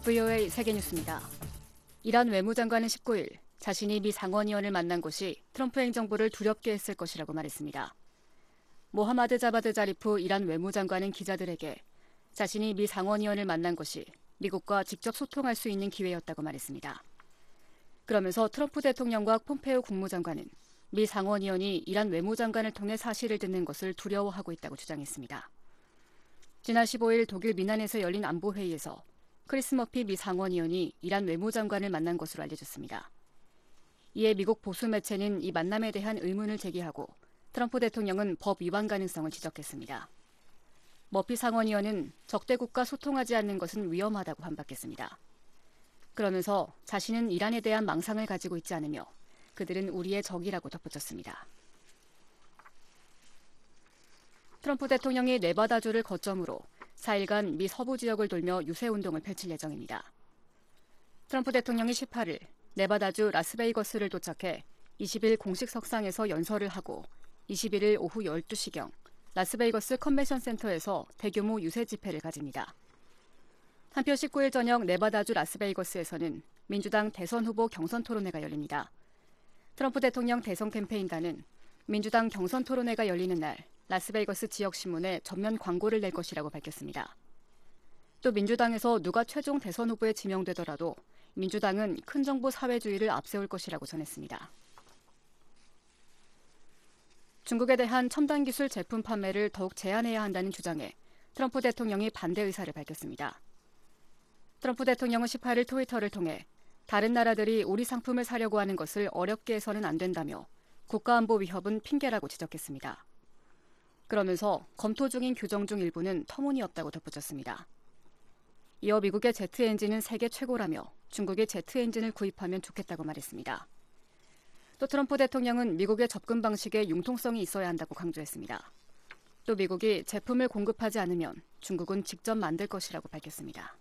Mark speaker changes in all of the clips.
Speaker 1: VOA 세계뉴스입니다. 이란 외무장관은 19일 자신이 미 상원의원을 만난 것이 트럼프 행정부를 두렵게 했을 것이라고 말했습니다. 모하마드 자바드 자리프 이란 외무장관은 기자들에게 자신이 미 상원의원을 만난 것이 미국과 직접 소통할 수 있는 기회였다고 말했습니다. 그러면서 트럼프 대통령과 폼페이오 국무장관은 미 상원의원이 이란 외무장관을 통해 사실을 듣는 것을 두려워하고 있다고 주장했습니다. 지난 15일 독일 미난에서 열린 안보회의에서 크리스 머피 미 상원의원이 이란 외무장관을 만난 것으로 알려졌습니다. 이에 미국 보수 매체는 이 만남에 대한 의문을 제기하고 트럼프 대통령은 법 위반 가능성을 지적했습니다. 머피 상원의원은 적대국과 소통하지 않는 것은 위험하다고 반박했습니다. 그러면서 자신은 이란에 대한 망상을 가지고 있지 않으며 그들은 우리의 적이라고 덧붙였습니다. 트럼프 대통령이 네바다주를 거점으로 4일간 미 서부 지역을 돌며 유세운동을 펼칠 예정입니다. 트럼프 대통령이 18일 네바다주 라스베이거스를 도착해 20일 공식 석상에서 연설을 하고 21일 오후 12시경 라스베이거스 컨벤션 센터에서 대규모 유세 집회를 가집니다. 한편 19일 저녁 네바다주 라스베이거스에서는 민주당 대선 후보 경선 토론회가 열립니다. 트럼프 대통령 대선 캠페인단은 민주당 경선 토론회가 열리는 날 라스베이거스 지역신문에 전면 광고를 낼 것이라고 밝혔습니다. 또 민주당에서 누가 최종 대선 후보에 지명되더라도 민주당은 큰 정부 사회주의를 앞세울 것이라고 전했습니다. 중국에 대한 첨단 기술 제품 판매를 더욱 제한해야 한다는 주장에 트럼프 대통령이 반대 의사를 밝혔습니다. 트럼프 대통령은 18일 트위터를 통해 다른 나라들이 우리 상품을 사려고 하는 것을 어렵게 해서는 안 된다며 국가안보 위협은 핑계라고 지적했습니다. 그러면서 검토 중인 규정 중 일부는 터무니없다고 덧붙였습니다. 이어 미국의 제트 엔진은 세계 최고라며 중국의 제트 엔진을 구입하면 좋겠다고 말했습니다. 또 트럼프 대통령은 미국의 접근 방식에 융통성이 있어야 한다고 강조했습니다. 또 미국이 제품을 공급하지 않으면 중국은 직접 만들 것이라고 밝혔습니다.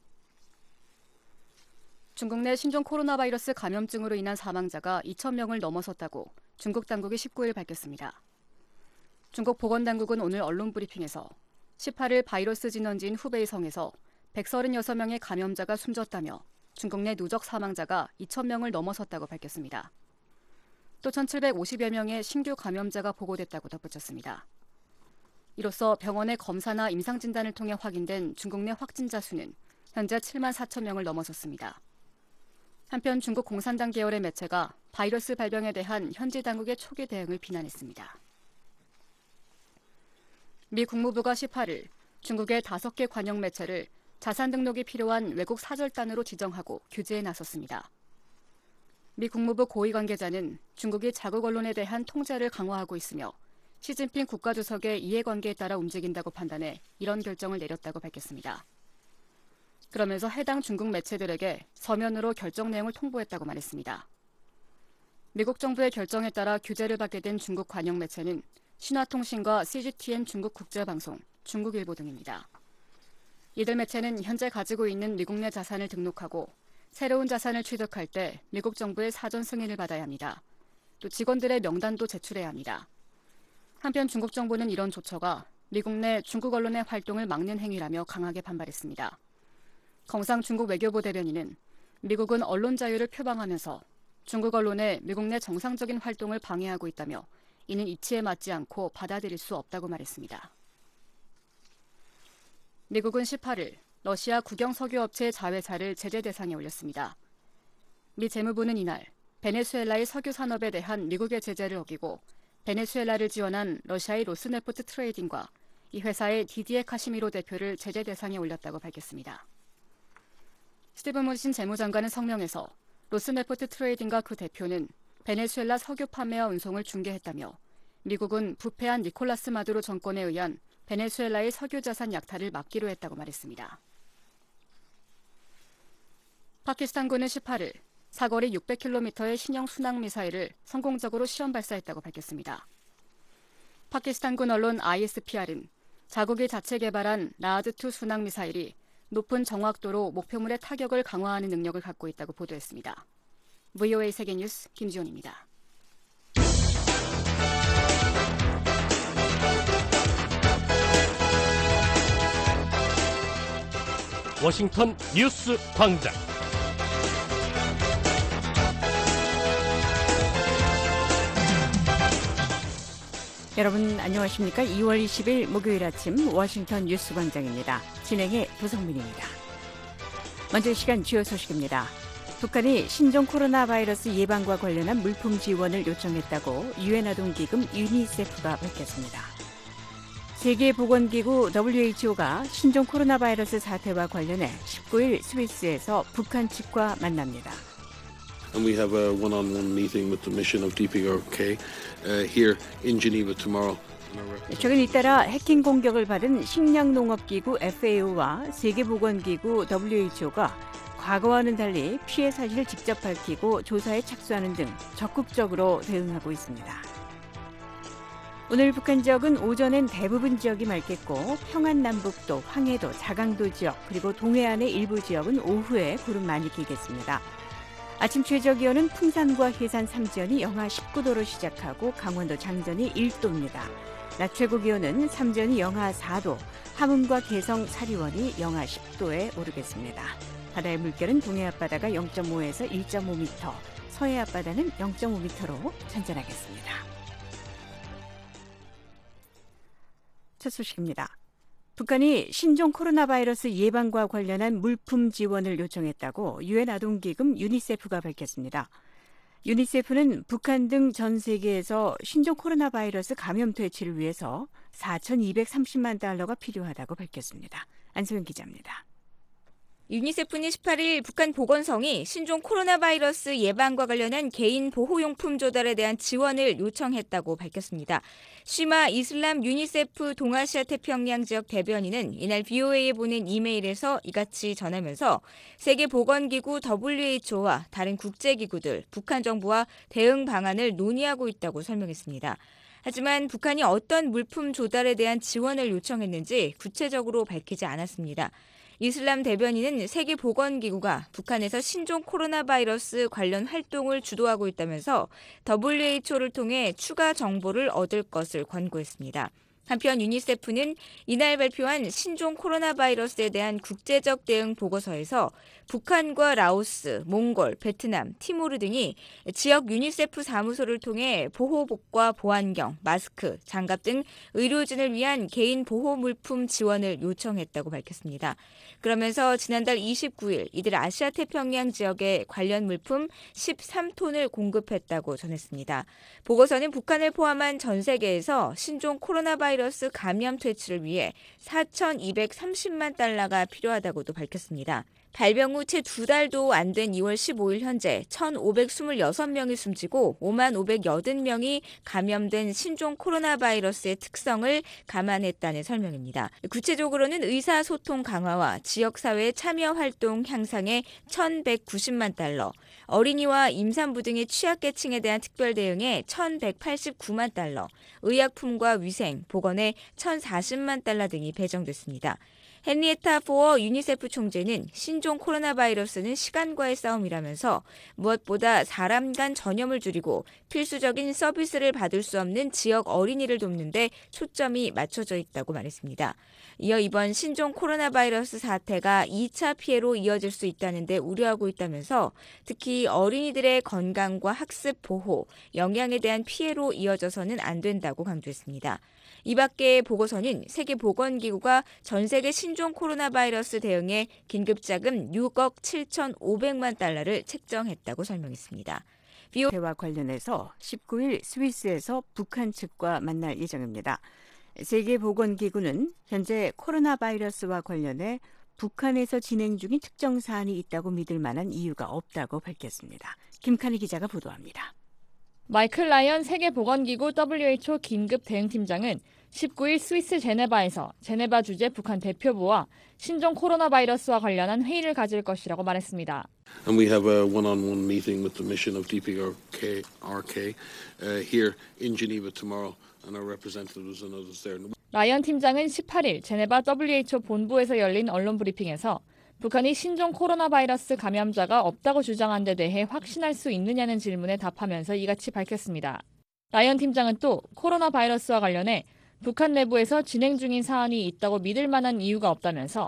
Speaker 1: 중국 내 신종 코로나 바이러스 감염증으로 인한 사망자가 2,000명을 넘어섰다고 중국 당국이 19일 밝혔습니다. 중국 보건당국은 오늘 언론 브리핑에서 18일 바이러스 진원지인 후베이성에서 136명의 감염자가 숨졌다며 중국 내 누적 사망자가 2,000명을 넘어섰다고 밝혔습니다. 또 1,750여 명의 신규 감염자가 보고됐다고 덧붙였습니다. 이로써 병원의 검사나 임상진단을 통해 확인된 중국 내 확진자 수는 현재 7만 4천 명을 넘어섰습니다. 한편 중국 공산당 계열의 매체가 바이러스 발병에 대한 현지 당국의 초기 대응을 비난했습니다. 미 국무부가 18일 중국의 5개 관영 매체를 자산 등록이 필요한 외국 사절단으로 지정하고 규제에 나섰습니다. 미 국무부 고위 관계자는 중국이 자국 언론에 대한 통제를 강화하고 있으며 시진핑 국가주석의 이해관계에 따라 움직인다고 판단해 이런 결정을 내렸다고 밝혔습니다. 그러면서 해당 중국 매체들에게 서면으로 결정 내용을 통보했다고 말했습니다. 미국 정부의 결정에 따라 규제를 받게 된 중국 관영 매체는 신화통신과 CGTN 중국 국제방송, 중국일보 등입니다. 이들 매체는 현재 가지고 있는 미국 내 자산을 등록하고 새로운 자산을 취득할 때 미국 정부의 사전 승인을 받아야 합니다. 또 직원들의 명단도 제출해야 합니다. 한편 중국 정부는 이런 조처가 미국 내 중국 언론의 활동을 막는 행위라며 강하게 반발했습니다. 경상 중국 외교부 대변인은 미국은 언론 자유를 표방하면서 중국 언론의 미국 내 정상적인 활동을 방해하고 있다며 이는 이치에 맞지 않고 받아들일 수 없다고 말했습니다. 미국은 18일 러시아 국영 석유업체의 자회사를 제재 대상에 올렸습니다. 미 재무부는 이날 베네수엘라의 석유 산업에 대한 미국의 제재를 어기고 베네수엘라를 지원한 러시아의 로스네프트 트레이딩과 이 회사의 디디에 카시미로 대표를 제재 대상에 올렸다고 밝혔습니다. 스티븐 문신 재무장관은 성명에서 로스네프트 트레이딩과 그 대표는 베네수엘라 석유 판매와 운송을 중개했다며 미국은 부패한 니콜라스 마두로 정권에 의한 베네수엘라의 석유 자산 약탈을 막기로 했다고 말했습니다. 파키스탄군은 18일 사거리 600km의 신형 순항 미사일을 성공적으로 시험 발사했다고 밝혔습니다. 파키스탄군 언론 ISPR은 자국이 자체 개발한 라하드-2 순항 미사일이 높은 정확도로 목표물의 타격을 강화하는 능력을 갖고 있다고 보도했습니다. VOA 세계뉴스 김지원입니다.
Speaker 2: 워싱턴 뉴스 광장.
Speaker 1: 여러분 안녕하십니까? 2월 20일 목요일 아침 워싱턴 뉴스 광장입니다. 진행의 도성민입니다. 먼저 이 시간 주요 소식입니다. 북한이 신종 코로나 바이러스 예방과 관련한 물품 지원을 요청했다고 유엔 아동기금 유니세프가 밝혔습니다. 세계보건기구 WHO가 신종 코로나 바이러스 사태와 관련해 19일 스위스에서 북한 측과 만납니다.
Speaker 3: And we have a one-on-one meeting with the mission of DPRK here in Geneva tomorrow.
Speaker 1: 최근 잇따라 해킹 공격을 받은 식량농업기구 FAO와 세계보건기구 WHO가 과거와는 달리 피해 사실을 직접 밝히고 조사에 착수하는 등 적극적으로 대응하고 있습니다. 오늘 북한 지역은 오전엔 대부분 지역이 맑겠고 평안남북도, 황해도, 자강도 지역 그리고 동해안의 일부 지역은 오후에 구름 많이 끼겠습니다. 아침 최저기온은 풍산과 해산 3지연이 영하 19도로 시작하고 강원도 장전이 1도입니다. 낮 최고 기온은 삼전이 영하 4도, 함흥과 개성, 사리원이 영하 10도에 오르겠습니다. 바다의 물결은 동해 앞바다가 0.5에서 1.5m, 서해 앞바다는 0.5m로 천천하겠습니다. 첫 소식입니다. 북한이 신종 코로나 바이러스 예방과 관련한 물품 지원을 요청했다고 유엔 아동기금 유니세프가 밝혔습니다. 유니세프는 북한 등 전 세계에서 신종 코로나 바이러스 감염 퇴치를 위해서 4,230만 달러가 필요하다고 밝혔습니다. 안소영 기자입니다.
Speaker 4: 유니세프는 18일 북한 보건성이 신종 코로나 바이러스 예방과 관련한 개인 보호용품 조달에 대한 지원을 요청했다고 밝혔습니다. 쉬마 이슬람 유니세프 동아시아 태평양 지역 대변인은 이날 VOA에 보낸 이메일에서 이같이 전하면서 세계보건기구 WHO와 다른 국제기구들, 북한 정부와 대응 방안을 논의하고 있다고 설명했습니다. 하지만 북한이 어떤 물품 조달에 대한 지원을 요청했는지 구체적으로 밝히지 않았습니다. 이슬람 대변인은 세계보건기구가 북한에서 신종 코로나 바이러스 관련 활동을 주도하고 있다면서 WHO를 통해 추가 정보를 얻을 것을 권고했습니다. 한편 유니세프는 이날 발표한 신종 코로나 바이러스에 대한 국제적 대응 보고서에서 북한과 라오스, 몽골, 베트남, 티모르 등이 지역 유니세프 사무소를 통해 보호복과 보안경, 마스크, 장갑 등 의료진을 위한 개인 보호 물품 지원을 요청했다고 밝혔습니다. 그러면서 지난달 29일 이들 아시아 태평양 지역에 관련 물품 13톤을 공급했다고 전했습니다. 보고서는 북한을 포함한 전 세계에서 신종 코로나 바이러스 감염 퇴치를 위해 4,230만 달러가 필요하다고도 밝혔습니다. 발병 후 채 2달도 안 된 2월 15일 현재 1,526명이 숨지고 55,580명이 감염된 신종 코로나 바이러스의 특성을 감안했다는 설명입니다. 구체적으로는 의사소통 강화와 지역사회 참여 활동 향상에 1,190만 달러, 어린이와 임산부 등의 취약계층에 대한 특별 대응에 1,189만 달러, 의약품과 위생, 보건에 1,040만 달러 등이 배정됐습니다. 헨리에타 포어 유니세프 총재는 신종 코로나 바이러스는 시간과의 싸움이라면서 무엇보다 사람 간 전염을 줄이고 필수적인 서비스를 받을 수 없는 지역 어린이를 돕는 데 초점이 맞춰져 있다고 말했습니다. 이어 이번 신종 코로나 바이러스 사태가 2차 피해로 이어질 수 있다는 데 우려하고 있다면서 특히 어린이들의 건강과 학습 보호, 영양에 대한 피해로 이어져서는 안 된다고 강조했습니다. 이 밖에 보고서는 세계보건기구가 전 세계 신종 코로나 바이러스 대응에 긴급자금 6억 7,500만 달러를 책정했다고 설명했습니다.
Speaker 1: 대화 관련해서 19일 스위스에서 북한 측과 만날 예정입니다. 세계보건기구는 현재 코로나 바이러스와 관련해 북한에서 진행 중인 특정 사안이 있다고 믿을 만한 이유가 없다고 밝혔습니다. 김칸희 기자가 보도합니다.
Speaker 5: 마이클 라이언 세계보건기구 WHO 긴급 대응팀장은 19일 스위스 제네바에서 제네바 주재 북한 대표부와 신종 코로나 바이러스와 관련한 회의를 가질 것이라고 말했습니다.
Speaker 3: And we have a one-on-one meeting with the mission of DPRK here in Geneva tomorrow, and our representatives and others there.
Speaker 5: 라이언 팀장은 18일 제네바 WHO 본부에서 열린 언론 브리핑에서 북한이 신종 코로나 바이러스 감염자가 없다고 주장한 데 대해 확신할 수 있느냐는 질문에 답하면서 이같이 밝혔습니다. 라이언 팀장은 또 코로나 바이러스와 관련해 북한 내부에서 진행 중인 사안이 있다고 믿을 만한 이유가 없다면서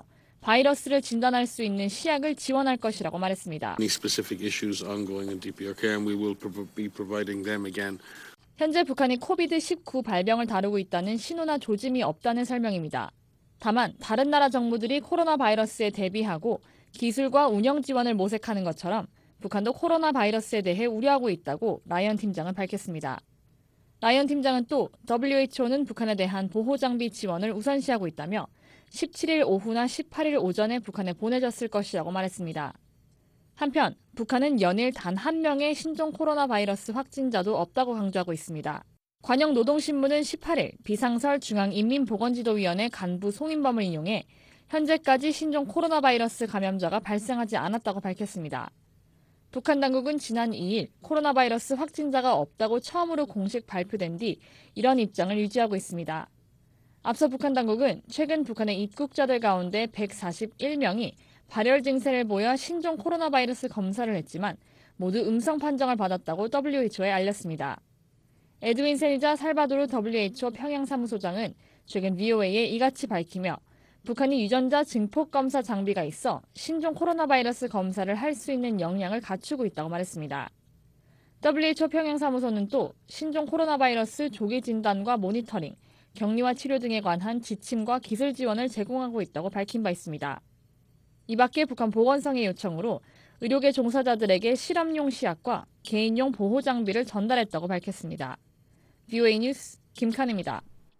Speaker 5: 바이러스를 진단할 수 있는 시약을 지원할 것이라고 말했습니다.
Speaker 3: Any specific issues ongoing in DPRK, and we will be providing them again.
Speaker 5: 현재 북한이 코비드-19 발병을 다루고 있다는 신호나 조짐이 없다는 설명입니다. 다만 다른 나라 정부들이 코로나 바이러스에 대비하고 기술과 운영 지원을 모색하는 것처럼 북한도 코로나 바이러스에 대해 우려하고 있다고 라이언 팀장은 밝혔습니다. 라이언 팀장은 또 WHO는 북한에 대한 보호장비 지원을 우선시하고 있다며 17일 오후나 18일 오전에 북한에 보내졌을 것이라고 말했습니다. 한편 북한은 연일 단 한 명의 신종 코로나 바이러스 확진자도 없다고 강조하고 있습니다. 관영노동신문은 18일 비상설 중앙인민보건지도위원회 간부 송인범을 인용해 현재까지 신종 코로나 바이러스 감염자가 발생하지 않았다고 밝혔습니다. 북한 당국은 지난 2일 코로나 바이러스 확진자가 없다고 처음으로 공식 발표된 뒤 이런 입장을 유지하고 있습니다. 앞서 북한 당국은 최근 북한의 입국자들 가운데 141명이 발열 증세를 보여 신종 코로나 바이러스 검사를 했지만 모두 음성 판정을 받았다고 WHO에 알렸습니다. 에드윈 세니자 살바도르 WHO 평양사무소장은 최근 VOA에 이같이 밝히며 북한이 유전자 증폭 검사 장비가 있어 신종 코로나 바이러스 검사를 할 수 있는 역량을 갖추고 있다고 말했습니다. WHO 평양사무소는 또 신종 코로나 바이러스 조기 진단과 모니터링, 격리와 치료 등에 관한 지침과 기술 지원을 제공하고 있다고 밝힌 바 있습니다. 이 밖에 북한 보건성의 요청으로 의료계 종사자들에게 실험용 시약과 개인용 보호 장비를 전달했다고 밝혔습니다. VOA 뉴스 김칸입니다.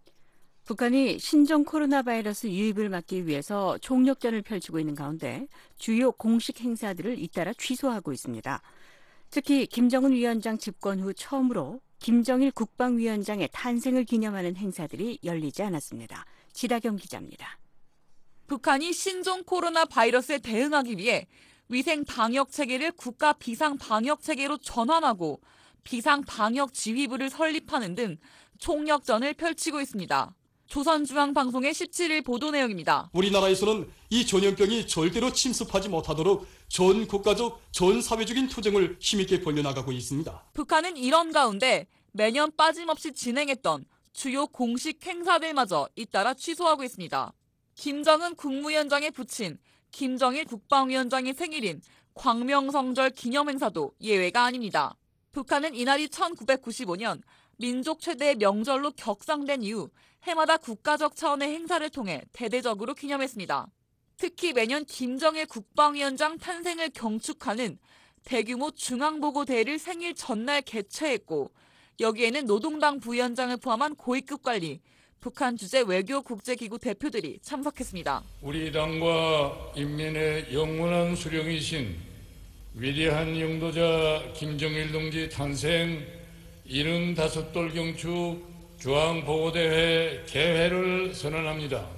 Speaker 6: 북한이 신종 코로나 바이러스 유입을 막기 위해서 총력전을 펼치고 있는 가운데 주요 공식 행사들을 잇따라 취소하고 있습니다. 특히 김정은 위원장 집권 후 처음으로 김정일 국방위원장의 탄생을 기념하는 행사들이 열리지 않았습니다. 지다경 기자입니다.
Speaker 7: 북한이 신종 코로나 바이러스에 대응하기 위해 위생 방역 체계를 국가 비상 방역 체계로 전환하고 비상 방역 지휘부를 설립하는 등 총력전을 펼치고 있습니다. 조선중앙방송의 17일 보도 내용입니다.
Speaker 8: 우리나라에서는 이 전염병이 절대로 침습하지 못하도록 전 국가적, 전 사회적인 투쟁을 힘있게 벌려나가고 있습니다.
Speaker 7: 북한은 이런 가운데 매년 빠짐없이 진행했던 주요 공식 행사들마저 잇따라 취소하고 있습니다. 김정은 국무위원장의 부친 김정일 국방위원장의 생일인 광명성절 기념행사도 예외가 아닙니다. 북한은 이날이 1995년 민족 최대의 명절로 격상된 이후 해마다 국가적 차원의 행사를 통해 대대적으로 기념했습니다. 특히 매년 김정일 국방위원장 탄생을 경축하는 대규모 중앙보고대회를 생일 전날 개최했고 여기에는 노동당 부위원장을 포함한 고위급 관리, 북한 주재 외교국제기구 대표들이 참석했습니다.
Speaker 9: 우리 당과 인민의 영원한 수령이신 위대한 영도자 김정일 동지 탄생 75돌 경축 중앙보고대회 개회를 선언합니다.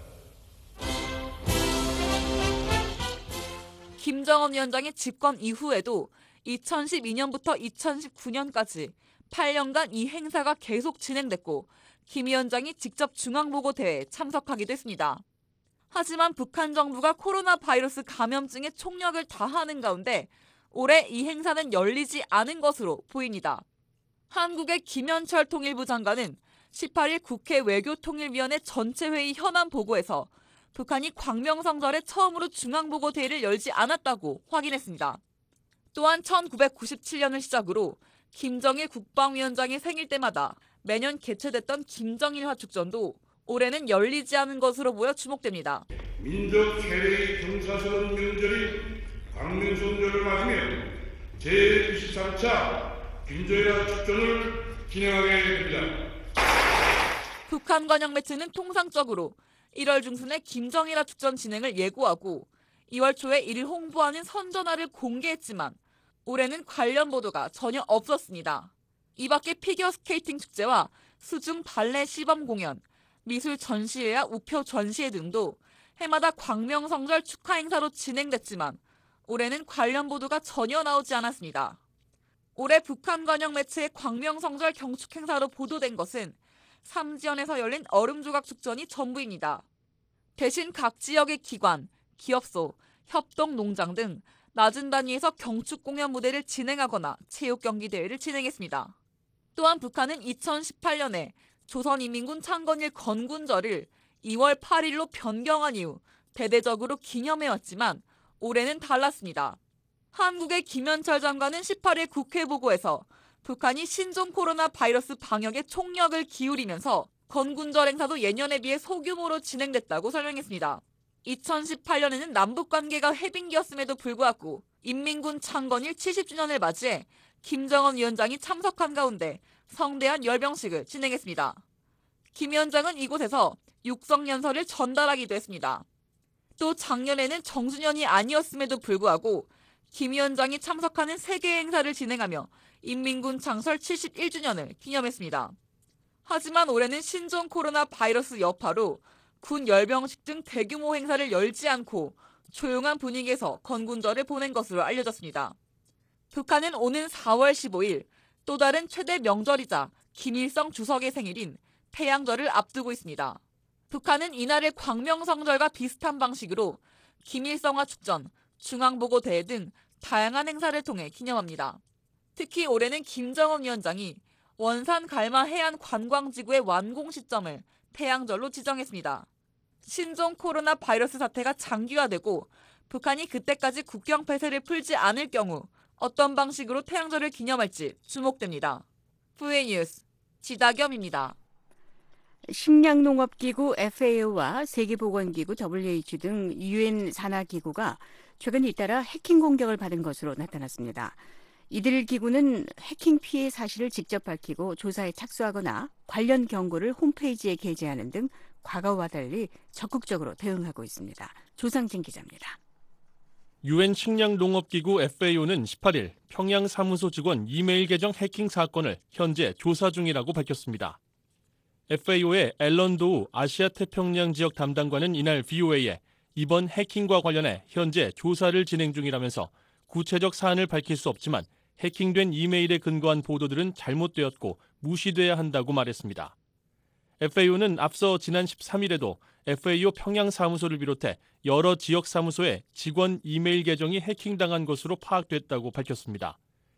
Speaker 7: 김정은 위원장의 집권 이후에도 2012년부터 2019년까지 8년간 이 행사가 계속 진행됐고 김 위원장이 직접 중앙보고대회에 참석하기도 했습니다. 하지만 북한 정부가 코로나 바이러스 감염증에 총력을 다하는 가운데 올해 이 행사는 열리지 않은 것으로 보입니다. 한국의 김현철 통일부 장관은 18일 국회 외교통일위원회 전체회의 현안 보고에서 북한이 광명성절에 처음으로 중앙보고대회를 열지 않았다고 확인했습니다. 또한 1997년을 시작으로 김정일 국방위원장의 생일 때마다 매년 개최됐던 김정일화 축전도 올해는 열리지 않은 것으로 보여 주목됩니다.
Speaker 9: 민족 최대의 경사스러운 명절인 광명성절을 맞으며 제23차 김정일화 축전을 진행하게 됩니다.
Speaker 7: 북한 관영 매체는 통상적으로 1월 중순에 김정일화 축전 진행을 예고하고 2월 초에 이를 홍보하는 선전화를 공개했지만 올해는 관련 보도가 전혀 없었습니다. 이 밖에 피겨스케이팅 축제와 수중 발레 시범 공연, 미술 전시회와 우표 전시회 등도 해마다 광명성절 축하 행사로 진행됐지만 올해는 관련 보도가 전혀 나오지 않았습니다. 올해 북한 관영 매체의 광명성절 경축 행사로 보도된 것은 3지연에서 열린 얼음조각 축전이 전부입니다. 대신 각 지역의 기관, 기업소, 협동농장 등 낮은 단위에서 경축 공연 무대를 진행하거나 체육 경기 대회를 진행했습니다. 또한 북한은 2018년에 조선인민군 창건일 건군절을 2월 8일로 변경한 이후 대대적으로 기념해왔지만 올해는 달랐습니다. 한국의 김현철 장관은 18일 국회 보고에서 북한이 신종 코로나 바이러스 방역에 총력을 기울이면서 건군절 행사도 예년에 비해 소규모로 진행됐다고 설명했습니다. 2018년에는 남북관계가 해빙기였음에도 불구하고 인민군 창건일 70주년을 맞이해 김정은 위원장이 참석한 가운데 성대한 열병식을 진행했습니다. 김 위원장은 이곳에서 육성연설을 전달하기도 했습니다. 또 작년에는 정주년이 아니었음에도 불구하고 김 위원장이 참석하는 세계 행사를 진행하며 인민군 창설 71주년을 기념했습니다. 하지만 올해는 신종 코로나 바이러스 여파로 군 열병식 등 대규모 행사를 열지 않고 조용한 분위기에서 건군절을 보낸 것으로 알려졌습니다. 북한은 오는 4월 15일 또 다른 최대 명절이자 김일성 주석의 생일인 태양절을 앞두고 있습니다. 북한은 이날을 광명성절과 비슷한 방식으로 김일성화 축전, 중앙보고대회 등 다양한 행사를 통해 기념합니다. 특히 올해는 김정은 위원장이 원산 갈마 해안 관광지구의 완공 시점을 태양절로 지정했습니다. 신종 코로나 바이러스 사태가 장기화되고 북한이 그때까지 국경 폐쇄를 풀지 않을 경우 어떤 방식으로 태양절을 기념할지 주목됩니다. VA 뉴스 지다겸입니다.
Speaker 6: 식량농업기구 FAO와 세계보건기구 WHO 등 UN 산하기구가 최근 잇따라 해킹 공격을 받은 것으로 나타났습니다. 이들 기구는 해킹 피해 사실을 직접 밝히고 조사에 착수하거나 관련 경고를 홈페이지에 게재하는 등 과거와 달리 적극적으로 대응하고 있습니다. 조상진 기자입니다.
Speaker 2: 유엔 식량농업기구 FAO는 18일 평양 사무소 직원 이메일 계정 해킹 사건을 현재 조사 중이라고 밝혔습니다. FAO의 앨런 도우 아시아 태평양 지역 담당관은 이날 VOA에 이번 해킹과 관련해 현재 조사를 진행 중이라면서 구체적 사안을 밝힐 수 없지만 해킹된 이메일에 근거한 보도들은 잘못되었고 무시돼야 한다고 말했습니다. FAO는 앞서 지난 13일에도 FAO 평양 사무소를 비롯해 여러 지역 사무소에 직원 이메일 계정이 해킹당한 것으로 파악됐다고 밝혔습니다.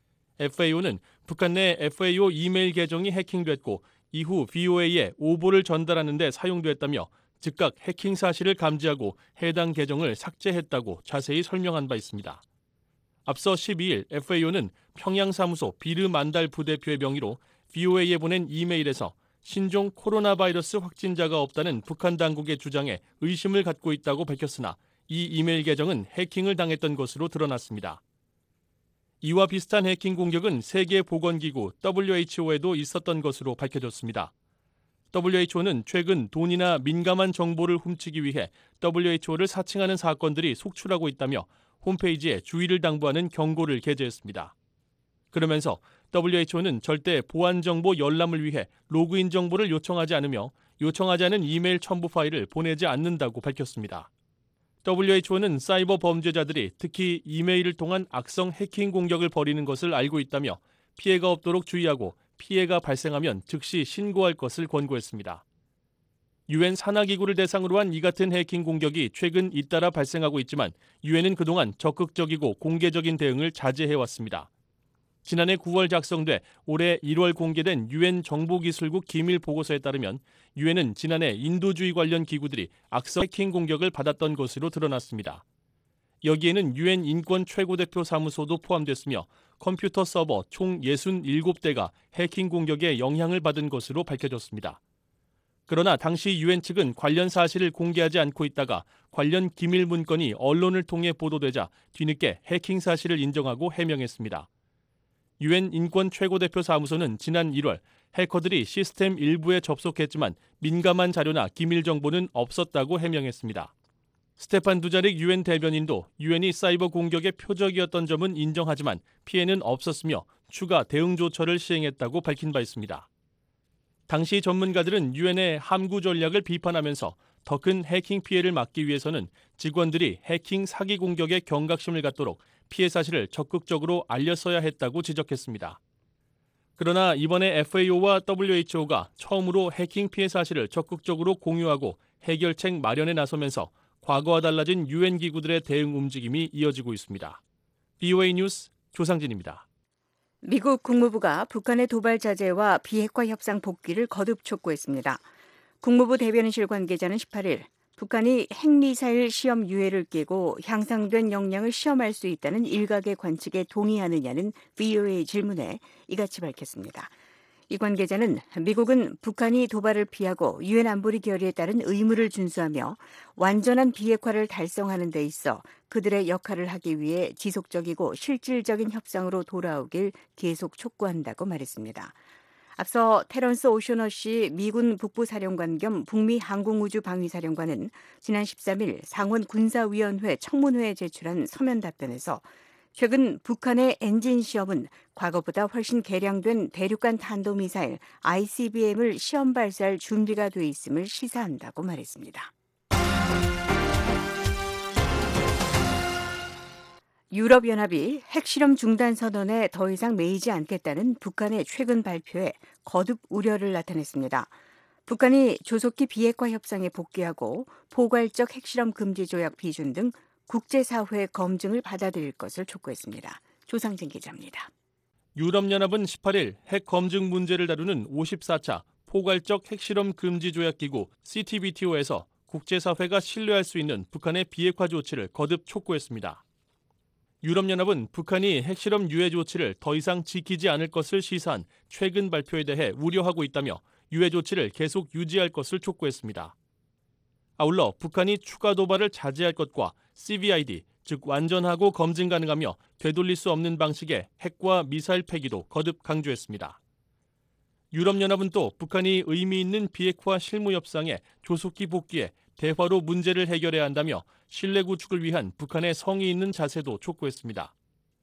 Speaker 2: FAO는 북한 내 FAO 이메일 계정이 해킹됐고 이후 VOA에 오보를 전달하는 데 사용됐다며 즉각 해킹 사실을 감지하고 해당 계정을 삭제했다고 자세히 설명한 바 있습니다. 앞서 12일 FAO는 평양 사무소 비르 만달 부대표의 명의로 VOA에 보낸 이메일에서 신종 코로나 바이러스 확진자가 없다는 북한 당국의 주장에 의심을 갖고 있다고 밝혔으나 이 이메일 계정은 해킹을 당했던 것으로 드러났습니다. 이와 비슷한 해킹 공격은 세계보건기구 WHO에도 있었던 것으로 밝혀졌습니다. WHO는 최근 돈이나 민감한 정보를 훔치기 위해 WHO를 사칭하는 사건들이 속출하고 있다며 홈페이지에 주의를 당부하는 경고를 게재했습니다. 그러면서 WHO는 절대 보안 정보 열람을 위해 로그인 정보를 요청하지 않으며 요청하지 않은 이메일 첨부 파일을 보내지 않는다고 밝혔습니다. WHO는 사이버 범죄자들이 특히 이메일을 통한 악성 해킹 공격을 벌이는 것을 알고 있다며 피해가 없도록 주의하고 피해가 발생하면 즉시 신고할 것을 권고했습니다. 유엔 산하기구를 대상으로 한 이 같은 해킹 공격이 최근 잇따라 발생하고 있지만 유엔은 그동안 적극적이고 공개적인 대응을 자제해왔습니다. 지난해 9월 작성돼 올해 1월 공개된 유엔 정보기술국 기밀 보고서에 따르면 유엔은 지난해 인도주의 관련 기구들이 악성 해킹 공격을 받았던 것으로 드러났습니다. 여기에는 유엔 인권 최고대표 사무소도 포함됐으며 컴퓨터 서버 총 67대가 해킹 공격에 영향을 받은 것으로 밝혀졌습니다. 그러나 당시 유엔 측은 관련 사실을 공개하지 않고 있다가 관련 기밀 문건이 언론을 통해 보도되자 뒤늦게 해킹 사실을 인정하고 해명했습니다. 유엔 인권 최고대표 사무소는 지난 1월 해커들이 시스템 일부에 접속했지만 민감한 자료나 기밀 정보는 없었다고 해명했습니다. 스테판 두자릭 유엔 대변인도 유엔이 사이버 공격의 표적이었던 점은 인정하지만 피해는 없었으며 추가 대응 조처를 시행했다고 밝힌 바 있습니다. 당시 전문가들은 유엔의 함구 전략을 비판하면서 더 큰 해킹 피해를 막기 위해서는 직원들이 해킹 사기 공격에 경각심을 갖도록 피해 사실을 적극적으로 알렸어야 했다고 지적했습니다. 그러나 이번에 FAO와 WHO가 처음으로 해킹 피해 사실을 적극적으로 공유하고 해결책 마련에 나서면서 과거와 달라진 유엔 기구들의 대응 움직임이 이어지고 있습니다. VOA 뉴스 조상진입니다.
Speaker 6: 미국 국무부가 북한의 도발 자제와 비핵화 협상 복귀를 거듭 촉구했습니다. 국무부 대변인실 관계자는 18일 북한이 핵미사일 시험 유예를 깨고 향상된 역량을 시험할 수 있다는 일각의 관측에 동의하느냐는 VOA 질문에 이같이 밝혔습니다. 이 관계자는 미국은 북한이 도발을 피하고 유엔 안보리 결의에 따른 의무를 준수하며 완전한 비핵화를 달성하는 데 있어 그들의 역할을 하기 위해 지속적이고 실질적인 협상으로 돌아오길 계속 촉구한다고 말했습니다. 앞서 테런스 오셔너시 미군 북부사령관 겸 북미 항공우주방위사령관은 지난 13일 상원 군사위원회 청문회에 제출한 서면 답변에서 최근 북한의 엔진 시험은 과거보다 훨씬 개량된 대륙간 탄도미사일 ICBM을 시험 발사할 준비가 돼 있음을 시사한다고 말했습니다. 유럽연합이 핵실험 중단 선언에 더 이상 매이지 않겠다는 북한의 최근 발표에 거듭 우려를 나타냈습니다. 북한이 조속히 비핵화 협상에 복귀하고 포괄적 핵실험 금지 조약 비준 등 국제사회의 검증을 받아들일 것을 촉구했습니다. 조상진 기자입니다.
Speaker 2: 유럽연합은 18일 핵 검증 문제를 다루는 54차 포괄적 핵실험 금지 조약 기구 CTBTO에서 국제사회가 신뢰할 수 있는 북한의 비핵화 조치를 거듭 촉구했습니다. 유럽연합은 북한이 핵실험 유예 조치를 더 이상 지키지 않을 것을 시사한 최근 발표에 대해 우려하고 있다며 유예 조치를 계속 유지할 것을 촉구했습니다. 아울러 북한이 추가 도발을 자제할 것과 CVID, 즉 완전하고 검증 가능하며 되돌릴 수 없는 방식의 핵과 미사일 폐기도 거듭 강조했습니다. 유럽연합은 또 북한이 의미 있는 비핵화 실무 협상에 조속히 복귀해 대화로 문제를 해결해야 한다며 신뢰 구축을 위한 북한의 성의 있는 자세도 촉구했습니다.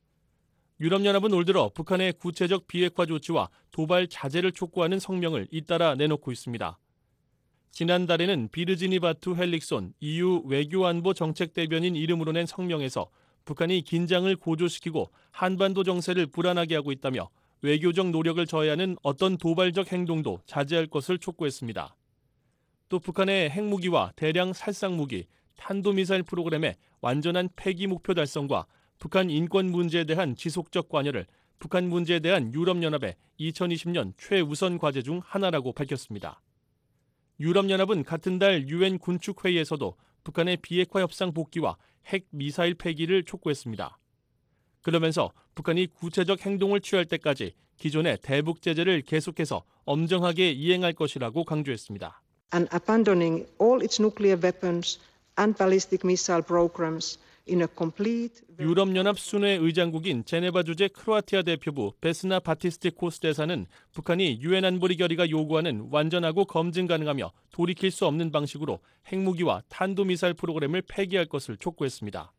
Speaker 2: 유럽연합은 올 들어 북한의 구체적 비핵화 조치와 도발 자제를 촉구하는 성명을 잇따라 내놓고 있습니다. 지난달에는 비르지니 바투 헬릭손 EU 외교안보 정책대변인 이름으로 낸 성명에서 북한이 긴장을 고조시키고 한반도 정세를 불안하게 하고 있다며 외교적 노력을 저해하는 어떤 도발적 행동도 자제할 것을 촉구했습니다. 또 북한의 핵무기와 대량 살상무기, 탄도미사일 프로그램의 완전한 폐기 목표 달성과 북한 인권 문제에 대한 지속적 관여를 북한 문제에 대한 유럽연합의 2020년 최우선 과제 중 하나라고 밝혔습니다. 유럽연합은 같은 달 유엔 군축회의에서도 북한의 비핵화 협상 복귀와 핵 미사일 폐기를 촉구했습니다. 그러면서 북한이 구체적 행동을 취할 때까지 기존의 대북 제재를 계속해서 엄정하게 이행할 것이라고 강조했습니다.
Speaker 10: And abandoning all its nuclear weapons and ballistic missile programs in a complete...
Speaker 2: 유럽연합 순회 의장국인 제네바 주재 크로아티아 대표부 베스나 바티스티코스 대사는 북한이 유엔 안보리 결의가 요구하는 완전하고 검증 가능하며 돌이킬 수 없는 방식으로 핵무기와 탄도미사일 프로그램을 폐기할 것을 촉구했습니다.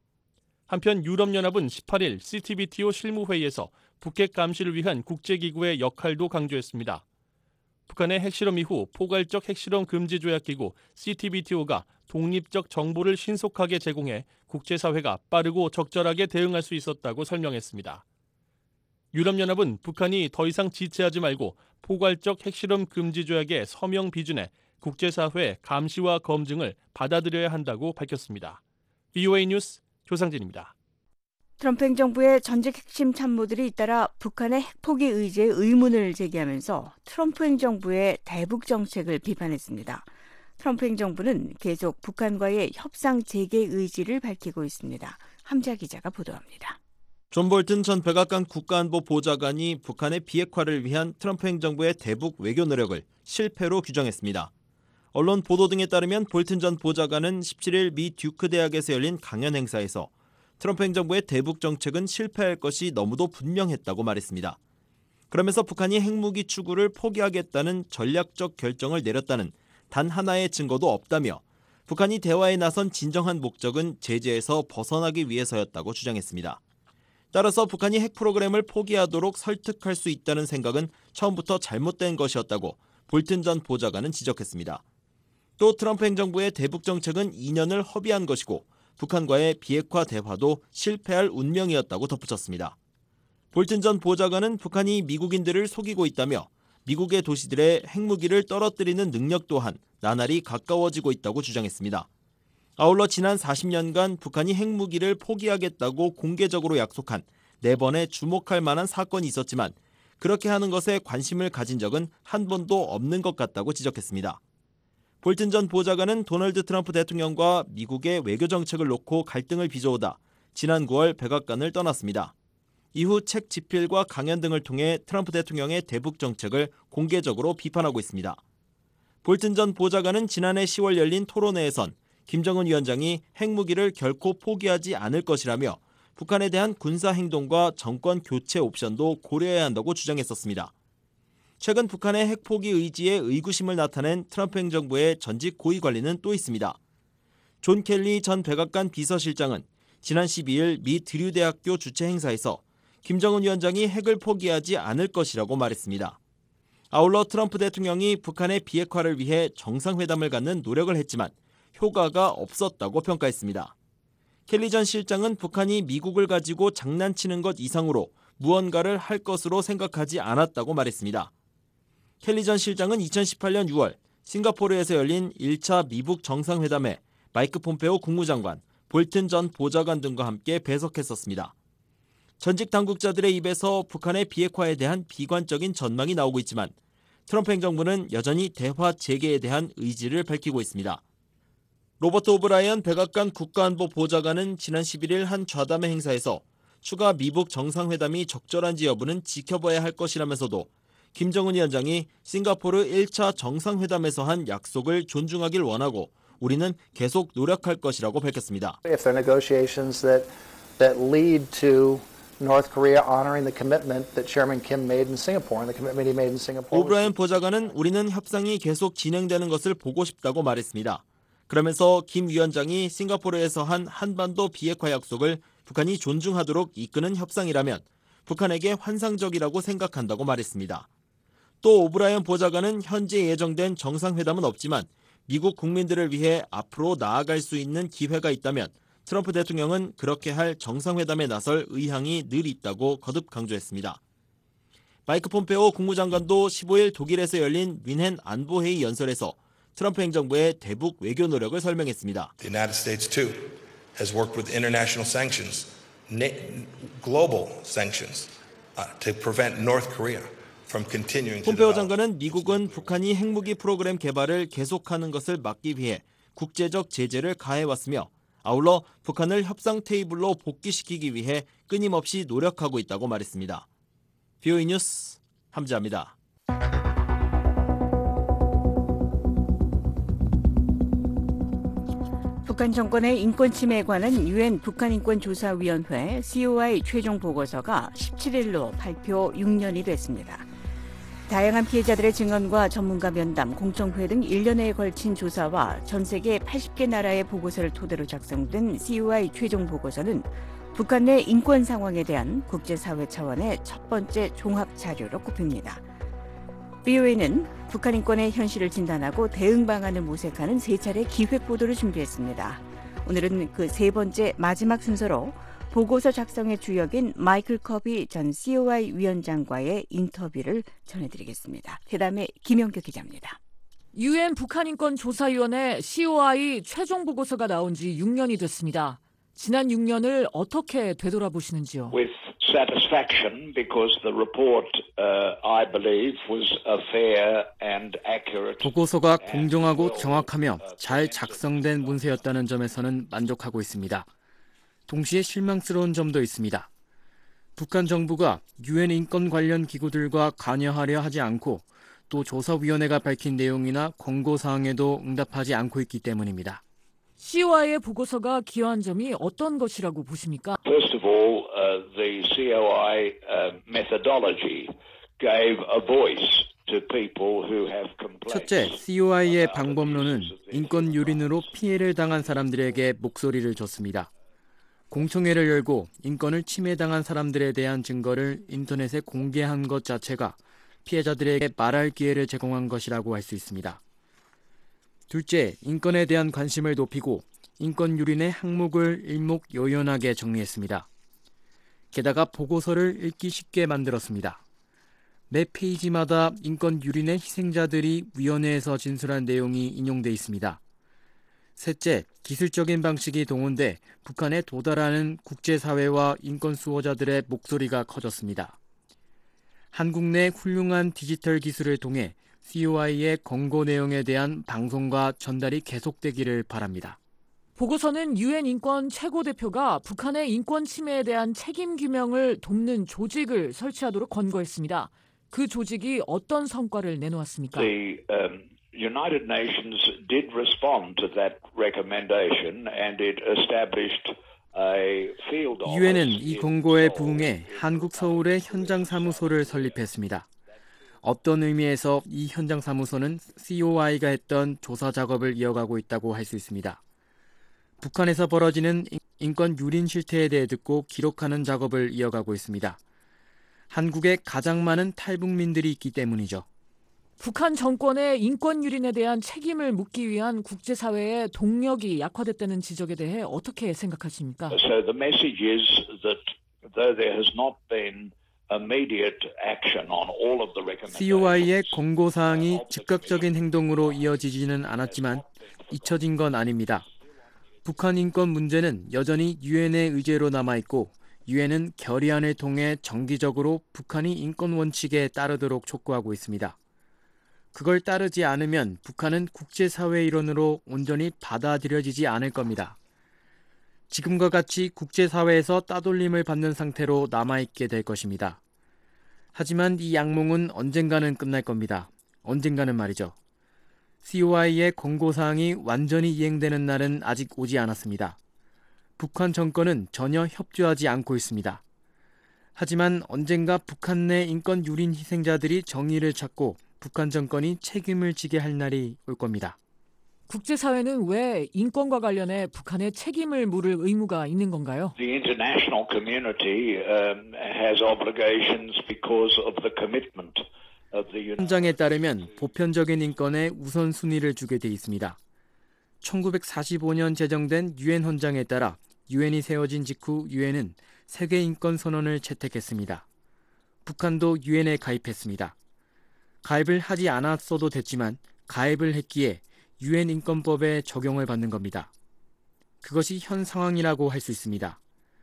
Speaker 2: 한편 유럽연합은 18일 CTBTO 실무회의에서 북핵 감시를 위한 국제기구의 역할도 강조했습니다. 북한의 핵실험 이후 포괄적 핵실험 금지 조약 기구 CTBTO가 독립적 정보를 신속하게 제공해 국제사회가 빠르고 적절하게 대응할 수 있었다고 설명했습니다. 유럽연합은 북한이 더 이상 지체하지 말고 포괄적 핵실험 금지 조약의 서명 비준에 국제사회의 감시와 검증을 받아들여야 한다고 밝혔습니다. VOA 뉴스 조상진입니다.
Speaker 6: 트럼프 행정부의 전직 핵심 참모들이 잇따라 북한의 핵포기 의지에 의문을 제기하면서 트럼프 행정부의 대북 정책을 비판했습니다. 트럼프 행정부는 계속 북한과의 협상 재개 의지를 밝히고 있습니다. 함자 기자가 보도합니다.
Speaker 11: 존 볼튼 전 백악관 국가안보 보좌관이 북한의 비핵화를 위한 트럼프 행정부의 대북 외교 노력을 실패로 규정했습니다. 언론 보도 등에 따르면 볼튼 전 보좌관은 17일 미 듀크 대학에서 열린 강연 행사에서 트럼프 행정부의 대북 정책은 실패할 것이 너무도 분명했다고 말했습니다. 그러면서 북한이 핵무기 추구를 포기하겠다는 전략적 결정을 내렸다는 단 하나의 증거도 없다며 북한이 대화에 나선 진정한 목적은 제재에서 벗어나기 위해서였다고 주장했습니다. 따라서 북한이 핵 프로그램을 포기하도록 설득할 수 있다는 생각은 처음부터 잘못된 것이었다고 볼튼 전 보좌관은 지적했습니다. 또 트럼프 행정부의 대북 정책은 2년을 허비한 것이고 북한과의 비핵화 대화도 실패할 운명이었다고 덧붙였습니다. 볼튼 전 보좌관은 북한이 미국인들을 속이고 있다며 미국의 도시들의 핵무기를 떨어뜨리는 능력 또한 나날이 가까워지고 있다고 주장했습니다. 아울러 지난 40년간 북한이 핵무기를 포기하겠다고 공개적으로 약속한 4번의 주목할 만한 사건이 있었지만 그렇게 하는 것에 관심을 가진 적은 한 번도 없는 것 같다고 지적했습니다. 볼튼 전 보좌관은 도널드 트럼프 대통령과 미국의 외교 정책을 놓고 갈등을 빚어오다 지난 9월 백악관을 떠났습니다. 이후 책 집필과 강연 등을 통해 트럼프 대통령의 대북 정책을 공개적으로 비판하고 있습니다. 볼튼 전 보좌관은 지난해 10월 열린 토론회에선 김정은 위원장이 핵무기를 결코 포기하지 않을 것이라며 북한에 대한 군사 행동과 정권 교체 옵션도 고려해야 한다고 주장했었습니다. 최근 북한의 핵포기 의지에 의구심을 나타낸 트럼프 행정부의 전직 고위 관리는 또 있습니다. 존 켈리 전 백악관 비서실장은 지난 12일 미 드류 대학교 주최 행사에서 김정은 위원장이 핵을 포기하지 않을 것이라고 말했습니다. 아울러 트럼프 대통령이 북한의 비핵화를 위해 정상회담을 갖는 노력을 했지만 효과가 없었다고 평가했습니다. 켈리 전 실장은 북한이 미국을 가지고 장난치는 것 이상으로 무언가를 할 것으로 생각하지 않았다고 말했습니다. 켈리 전 실장은 2018년 6월 싱가포르에서 열린 1차 미북 정상회담에 마이크 폼페오 국무장관, 볼튼 전 보좌관 등과 함께 배석했었습니다. 전직 당국자들의 입에서 북한의 비핵화에 대한 비관적인 전망이 나오고 있지만 트럼프 행정부는 여전히 대화 재개에 대한 의지를 밝히고 있습니다. 로버트 오브라이언 백악관 국가안보 보좌관은 지난 11일 한 좌담회 행사에서 추가 미북 정상회담이 적절한지 여부는 지켜봐야 할 것이라면서도 김정은 위원장이 싱가포르 1차 정상회담에서 한 약속을 존중하길 원하고 우리는 계속 노력할 것이라고 밝혔습니다.
Speaker 12: If there are negotiations that lead to North Korea honoring the commitment that Chairman Kim made in Singapore and the commitment he made in Singapore.
Speaker 11: 오브라이언 보좌관은 우리는 협상이 계속 진행되는 것을 보고 싶다고 말했습니다. 그러면서 김 위원장이 싱가포르에서 한 한반도 비핵화 약속을 북한이 존중하도록 이끄는 협상이라면 북한에게 환상적이라고 생각한다고 말했습니다. 또 오브라이언 보좌관은 현재 예정된 정상회담은 없지만 미국 국민들을 위해 앞으로 나아갈 수 있는 기회가 있다면 트럼프 대통령은 그렇게 할 정상회담에 나설 의향이 늘 있다고 거듭 강조했습니다. 마이크 폼페오 국무장관도 15일 독일에서 열린 뮌헨 안보회의 연설에서 트럼프 행정부의 대북 외교 노력을 설명했습니다.
Speaker 13: The United States too has worked with international sanctions, global sanctions, to prevent North Korea from continuing to
Speaker 11: 폼페오
Speaker 13: develop.
Speaker 11: 장관은 미국은 북한이 핵무기 프로그램 개발을 계속하는 것을 막기 위해 국제적 제재를 가해왔으며 아울러 북한을 협상 테이블로 복귀시키기 위해 끊임없이 노력하고 있다고 말했습니다. VOA 뉴스 함지아입니다.
Speaker 6: 북한 정권의 인권 침해에 관한 유엔 북한인권조사위원회 COI 최종 보고서가 17일로 발표 6년이 됐습니다. 다양한 피해자들의 증언과 전문가 면담, 공청회 등 1년에 걸친 조사와 전 세계 80개 나라의 보고서를 토대로 작성된 COI 최종 보고서는 북한 내 인권 상황에 대한 국제사회 차원의 첫 번째 종합 자료로 꼽힙니다. VOA는 북한 인권의 현실을 진단하고 대응 방안을 모색하는 세 차례 기획 보도를 준비했습니다. 오늘은 그 세 번째 마지막 순서로 보고서 작성의 주역인 마이클 커비 전 COI 위원장과의 인터뷰를 전해드리겠습니다. 대담의 김영규 기자입니다.
Speaker 7: 유엔 북한인권조사위원회 COI 최종 보고서가 나온 지 6년이 됐습니다. 지난 6년을 어떻게 되돌아보시는지요?
Speaker 14: With satisfaction because the report, I believe, was a fair and accurate.
Speaker 15: 보고서가 공정하고 정확하며 잘 작성된 문서였다는 점에서는 만족하고 있습니다. 동시에 실망스러운 점도 있습니다. 북한 정부가 유엔 인권 관련 기구들과 관여하려 하지 않고 또 조사위원회가 밝힌 내용이나 권고사항에도 응답하지 않고 있기 때문입니다.
Speaker 7: COI의 보고서가 기여한 점이 어떤 것이라고 보십니까?
Speaker 14: First of all, the COI methodology gave a voice to people who have complaints.
Speaker 15: 첫째, COI의 방법론은 인권 유린으로 피해를 당한 사람들에게 목소리를 줬습니다. 공청회를 열고 인권을 침해당한 사람들에 대한 증거를 인터넷에 공개한 것 자체가 피해자들에게 말할 기회를 제공한 것이라고 할 수 있습니다. 둘째, 인권에 대한 관심을 높이고 인권 유린의 항목을 일목요연하게 정리했습니다. 게다가 보고서를 읽기 쉽게 만들었습니다. 매 페이지마다 인권 유린의 희생자들이 위원회에서 진술한 내용이 인용돼 있습니다. 셋째, 기술적인 방식이 동원돼 북한에 도달하는 국제사회와 인권 수호자들의 목소리가 커졌습니다. 한국 내 훌륭한 디지털 기술을 통해 COI의 권고 내용에 대한 방송과 전달이 계속되기를 바랍니다.
Speaker 7: 보고서는 유엔 인권 최고대표가 북한의 인권 침해에 대한 책임 규명을 돕는 조직을 설치하도록 권고했습니다. 그 조직이 어떤 성과를 내놓았습니까?
Speaker 14: The United Nations did respond to that recommendation and it established a field office.
Speaker 15: 유엔은 이 권고에 부응해 한국 서울의 현장 사무소를 설립했습니다. 어떤 의미에서 이 현장 사무소는 COI가 했던 조사 작업을 이어가고 있다고 할 수 있습니다. 북한에서 벌어지는 인권 유린 실태에 대해 듣고 기록하는 작업을 이어가고 있습니다. 한국에 가장 많은 탈북민들이 있기 때문이죠.
Speaker 7: 북한 정권의 인권 유린에 대한 책임을 묻기 위한 국제사회의 동력이 약화됐다는 지적에 대해 어떻게 생각하십니까?
Speaker 14: So the message is that though there has not been immediate action on all of the recommendations.
Speaker 15: COI의 권고사항이 즉각적인 행동으로 이어지지는 않았지만 잊혀진 건 아닙니다. 북한 인권 문제는 여전히 유엔의 의제로 남아있고 유엔은 결의안을 통해 정기적으로 북한이 인권 원칙에 따르도록 촉구하고 있습니다. 그걸 따르지 않으면 북한은 국제사회 일원으로 온전히 받아들여지지 않을 겁니다. 지금과 같이 국제사회에서 따돌림을 받는 상태로 남아있게 될 것입니다. 하지만 이 악몽은 언젠가는 끝날 겁니다. 언젠가는 말이죠. COI의 권고사항이 완전히 이행되는 날은 아직 오지 않았습니다. 북한 정권은 전혀 협조하지 않고 있습니다. 하지만 언젠가 북한 내 인권 유린 희생자들이 정의를 찾고 북한 정권이 책임을 지게 할 날이 올 겁니다.
Speaker 7: 국제사회는 왜 인권과 관련해 북한에 책임을 물을 의무가 있는 건가요?
Speaker 14: The international community has obligations because of the commitment of the United
Speaker 15: 헌장에 따르면 보편적인 인권에 우선순위를 주게 돼 있습니다. 1945년 제정된 유엔 헌장에 따라 유엔이 세워진 직후 유엔은 세계 인권 선언을 채택했습니다. 북한도 유엔에 가입했습니다. 가입을 하지 않았어도 됐지만 가입을 했기에 유엔 인권법에 적용을 받는 겁니다. 그것이 현 상황이라고 할 수 있습니다.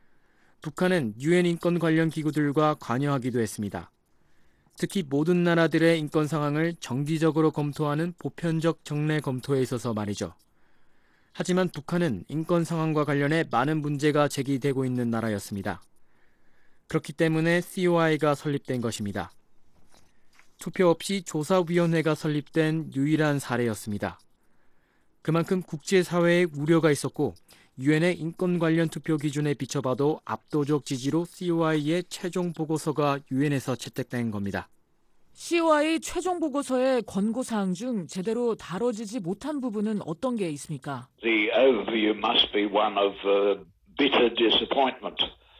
Speaker 15: 북한은 유엔 인권 관련 기구들과 관여하기도 했습니다. 특히 모든 나라들의 인권 상황을 정기적으로 검토하는 보편적 정례 검토에 있어서 말이죠. 하지만 북한은 인권 상황과 관련해 많은 문제가 제기되고 있는 나라였습니다. 그렇기 때문에 COI가 설립된 것입니다. 투표 없이 조사위원회가 설립된 유일한 사례였습니다. 그만큼 국제사회에 우려가 있었고 유엔의 인권 관련 투표 기준에 비춰봐도 압도적 지지로 COI의 최종 보고서가 유엔에서 채택된 겁니다.
Speaker 7: COI 최종 보고서의 권고사항 중 제대로 다뤄지지 못한 부분은 어떤 게 있습니까?
Speaker 14: The overview must be one of bitter disappointment.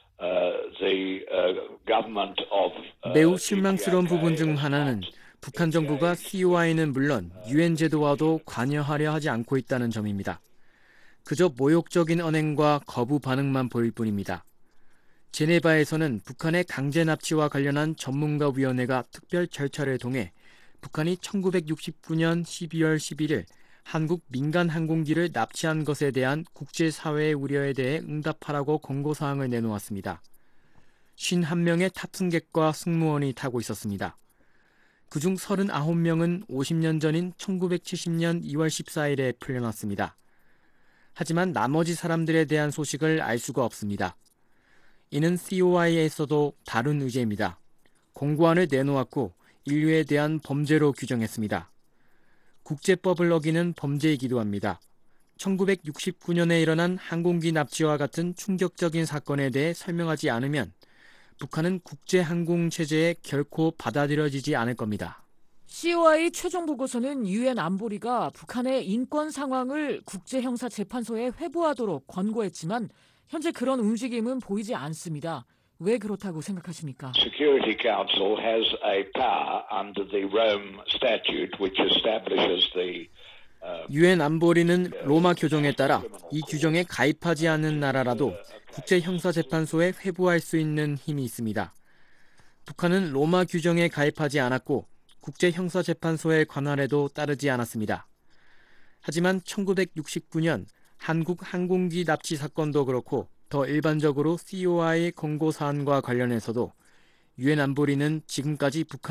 Speaker 15: 매우 실망스러운 부분 중 하나는 북한 정부가 COI는 물론 유엔 제도와도 관여하려 하지 않고 있다는 점입니다. 그저 모욕적인 언행과 거부 반응만 보일 뿐입니다. 제네바에서는 북한의 강제 납치와 관련한 전문가위원회가 특별 절차를 통해 북한이 1969년 12월 11일 한국 민간 항공기를 납치한 것에 대한 국제사회의 우려에 대해 응답하라고 권고사항을 내놓았습니다. 51명의 탑승객과 승무원이 타고 있었습니다. 그중 39명은 50년 전인 1970년 2월 14일에 풀려났습니다. 하지만 나머지 사람들에 대한 소식을 알 수가 없습니다. 이는 COI에서도 다른 의제입니다. 권고안을 내놓았고 인류에 대한 범죄로 규정했습니다. 국제법을 어기는 범죄이기도 합니다. 1969년에 일어난 항공기 납치와 같은 충격적인 사건에 대해 설명하지 않으면 북한은 국제항공체제에 결코 받아들여지지 않을 겁니다.
Speaker 7: COI 최종 보고서는 유엔 안보리가 북한의 인권 상황을 국제형사재판소에 회부하도록 권고했지만 현재 그런 움직임은 보이지 않습니다. 왜 그렇다고 생각하십니까?
Speaker 14: Security Council has a power under the Rome Statute which establishes the
Speaker 15: 유엔 안보리는 로마 규정에 따라 이 규정에 가입하지 않는 나라라도 국제형사재판소에 회부할 수 있는 힘이 있습니다. 북한은 로마 규정에 가입하지 않았고 국제형사재판소의 관할에도 따르지 않았습니다. 하지만 1969년 한국 항공기 납치 사건도 그렇고 더 일반적으로 COI 권고사안과 관련해서도 유엔 안보리는 지금까지 북한을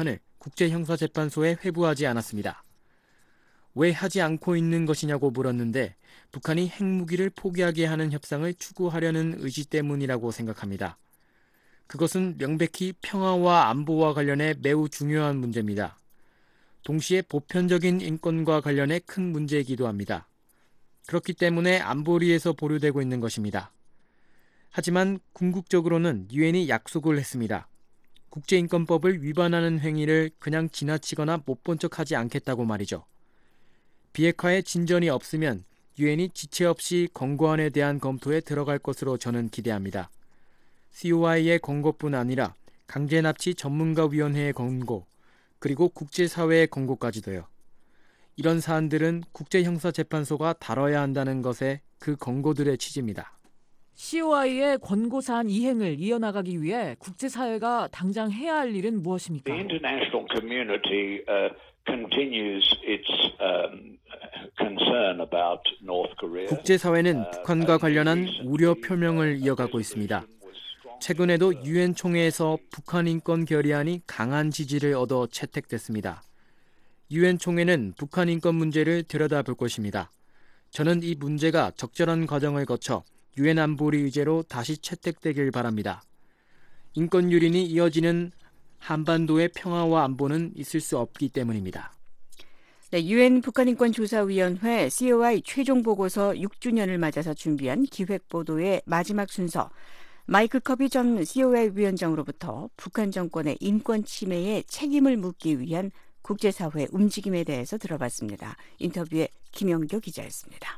Speaker 15: 국제형사재판소에 회부하지 않았습니다. 왜 하지 않고 있는 것이냐고 물었는데 북한이 핵무기를 포기하게 하는 협상을 추구하려는 의지 때문이라고 생각합니다. 그것은 명백히 평화와 안보와 관련해 매우 중요한 문제입니다. 동시에 보편적인 인권과 관련해 큰 문제이기도 합니다. 그렇기 때문에 안보리에서 보류되고 있는 것입니다. 하지만 궁극적으로는 유엔이 약속을 했습니다. 국제인권법을 위반하는 행위를 그냥 지나치거나 못 본 척하지 않겠다고 말이죠. 비핵화에 진전이 없으면 유엔이 지체 없이 권고안에 대한 검토에 들어갈 것으로 저는 기대합니다. COI의 권고뿐 아니라 강제납치 전문가위원회의 권고, 그리고 국제사회의 권고까지도요. 이런 사안들은 국제형사재판소가 다뤄야 한다는 것에 그 권고들의 취지입니다.
Speaker 16: COI의 권고사안 이행을 이어나가기 위해 국제사회가 당장 해야 할 일은 무엇입니까?
Speaker 14: The international community continues its concern about North Korea.
Speaker 15: 국제사회는 북한과 관련한 우려 표명을 이어가고 있습니다. 최근에도 유엔 총회에서 북한 인권 결의안이 강한 지지를 얻어 채택됐습니다. 유엔 총회는 북한 인권 문제를 들여다볼 것입니다. 저는 이 문제가 적절한 과정을 거쳐 유엔 안보리 의제로 다시 채택되길 바랍니다. 인권 유린이 이어지는 한반도의 평화와 안보는 있을 수 없기 때문입니다.
Speaker 6: 네, 유엔 북한인권조사위원회 COI 최종 보고서 6주년을 맞아서 준비한 기획보도의 마지막 순서, 마이클 커비 전 COI 위원장으로부터 북한 정권의 인권 침해에 책임을 묻기 위한 국제사회 움직임에 대해서 들어봤습니다. 인터뷰에 김영교 기자였습니다.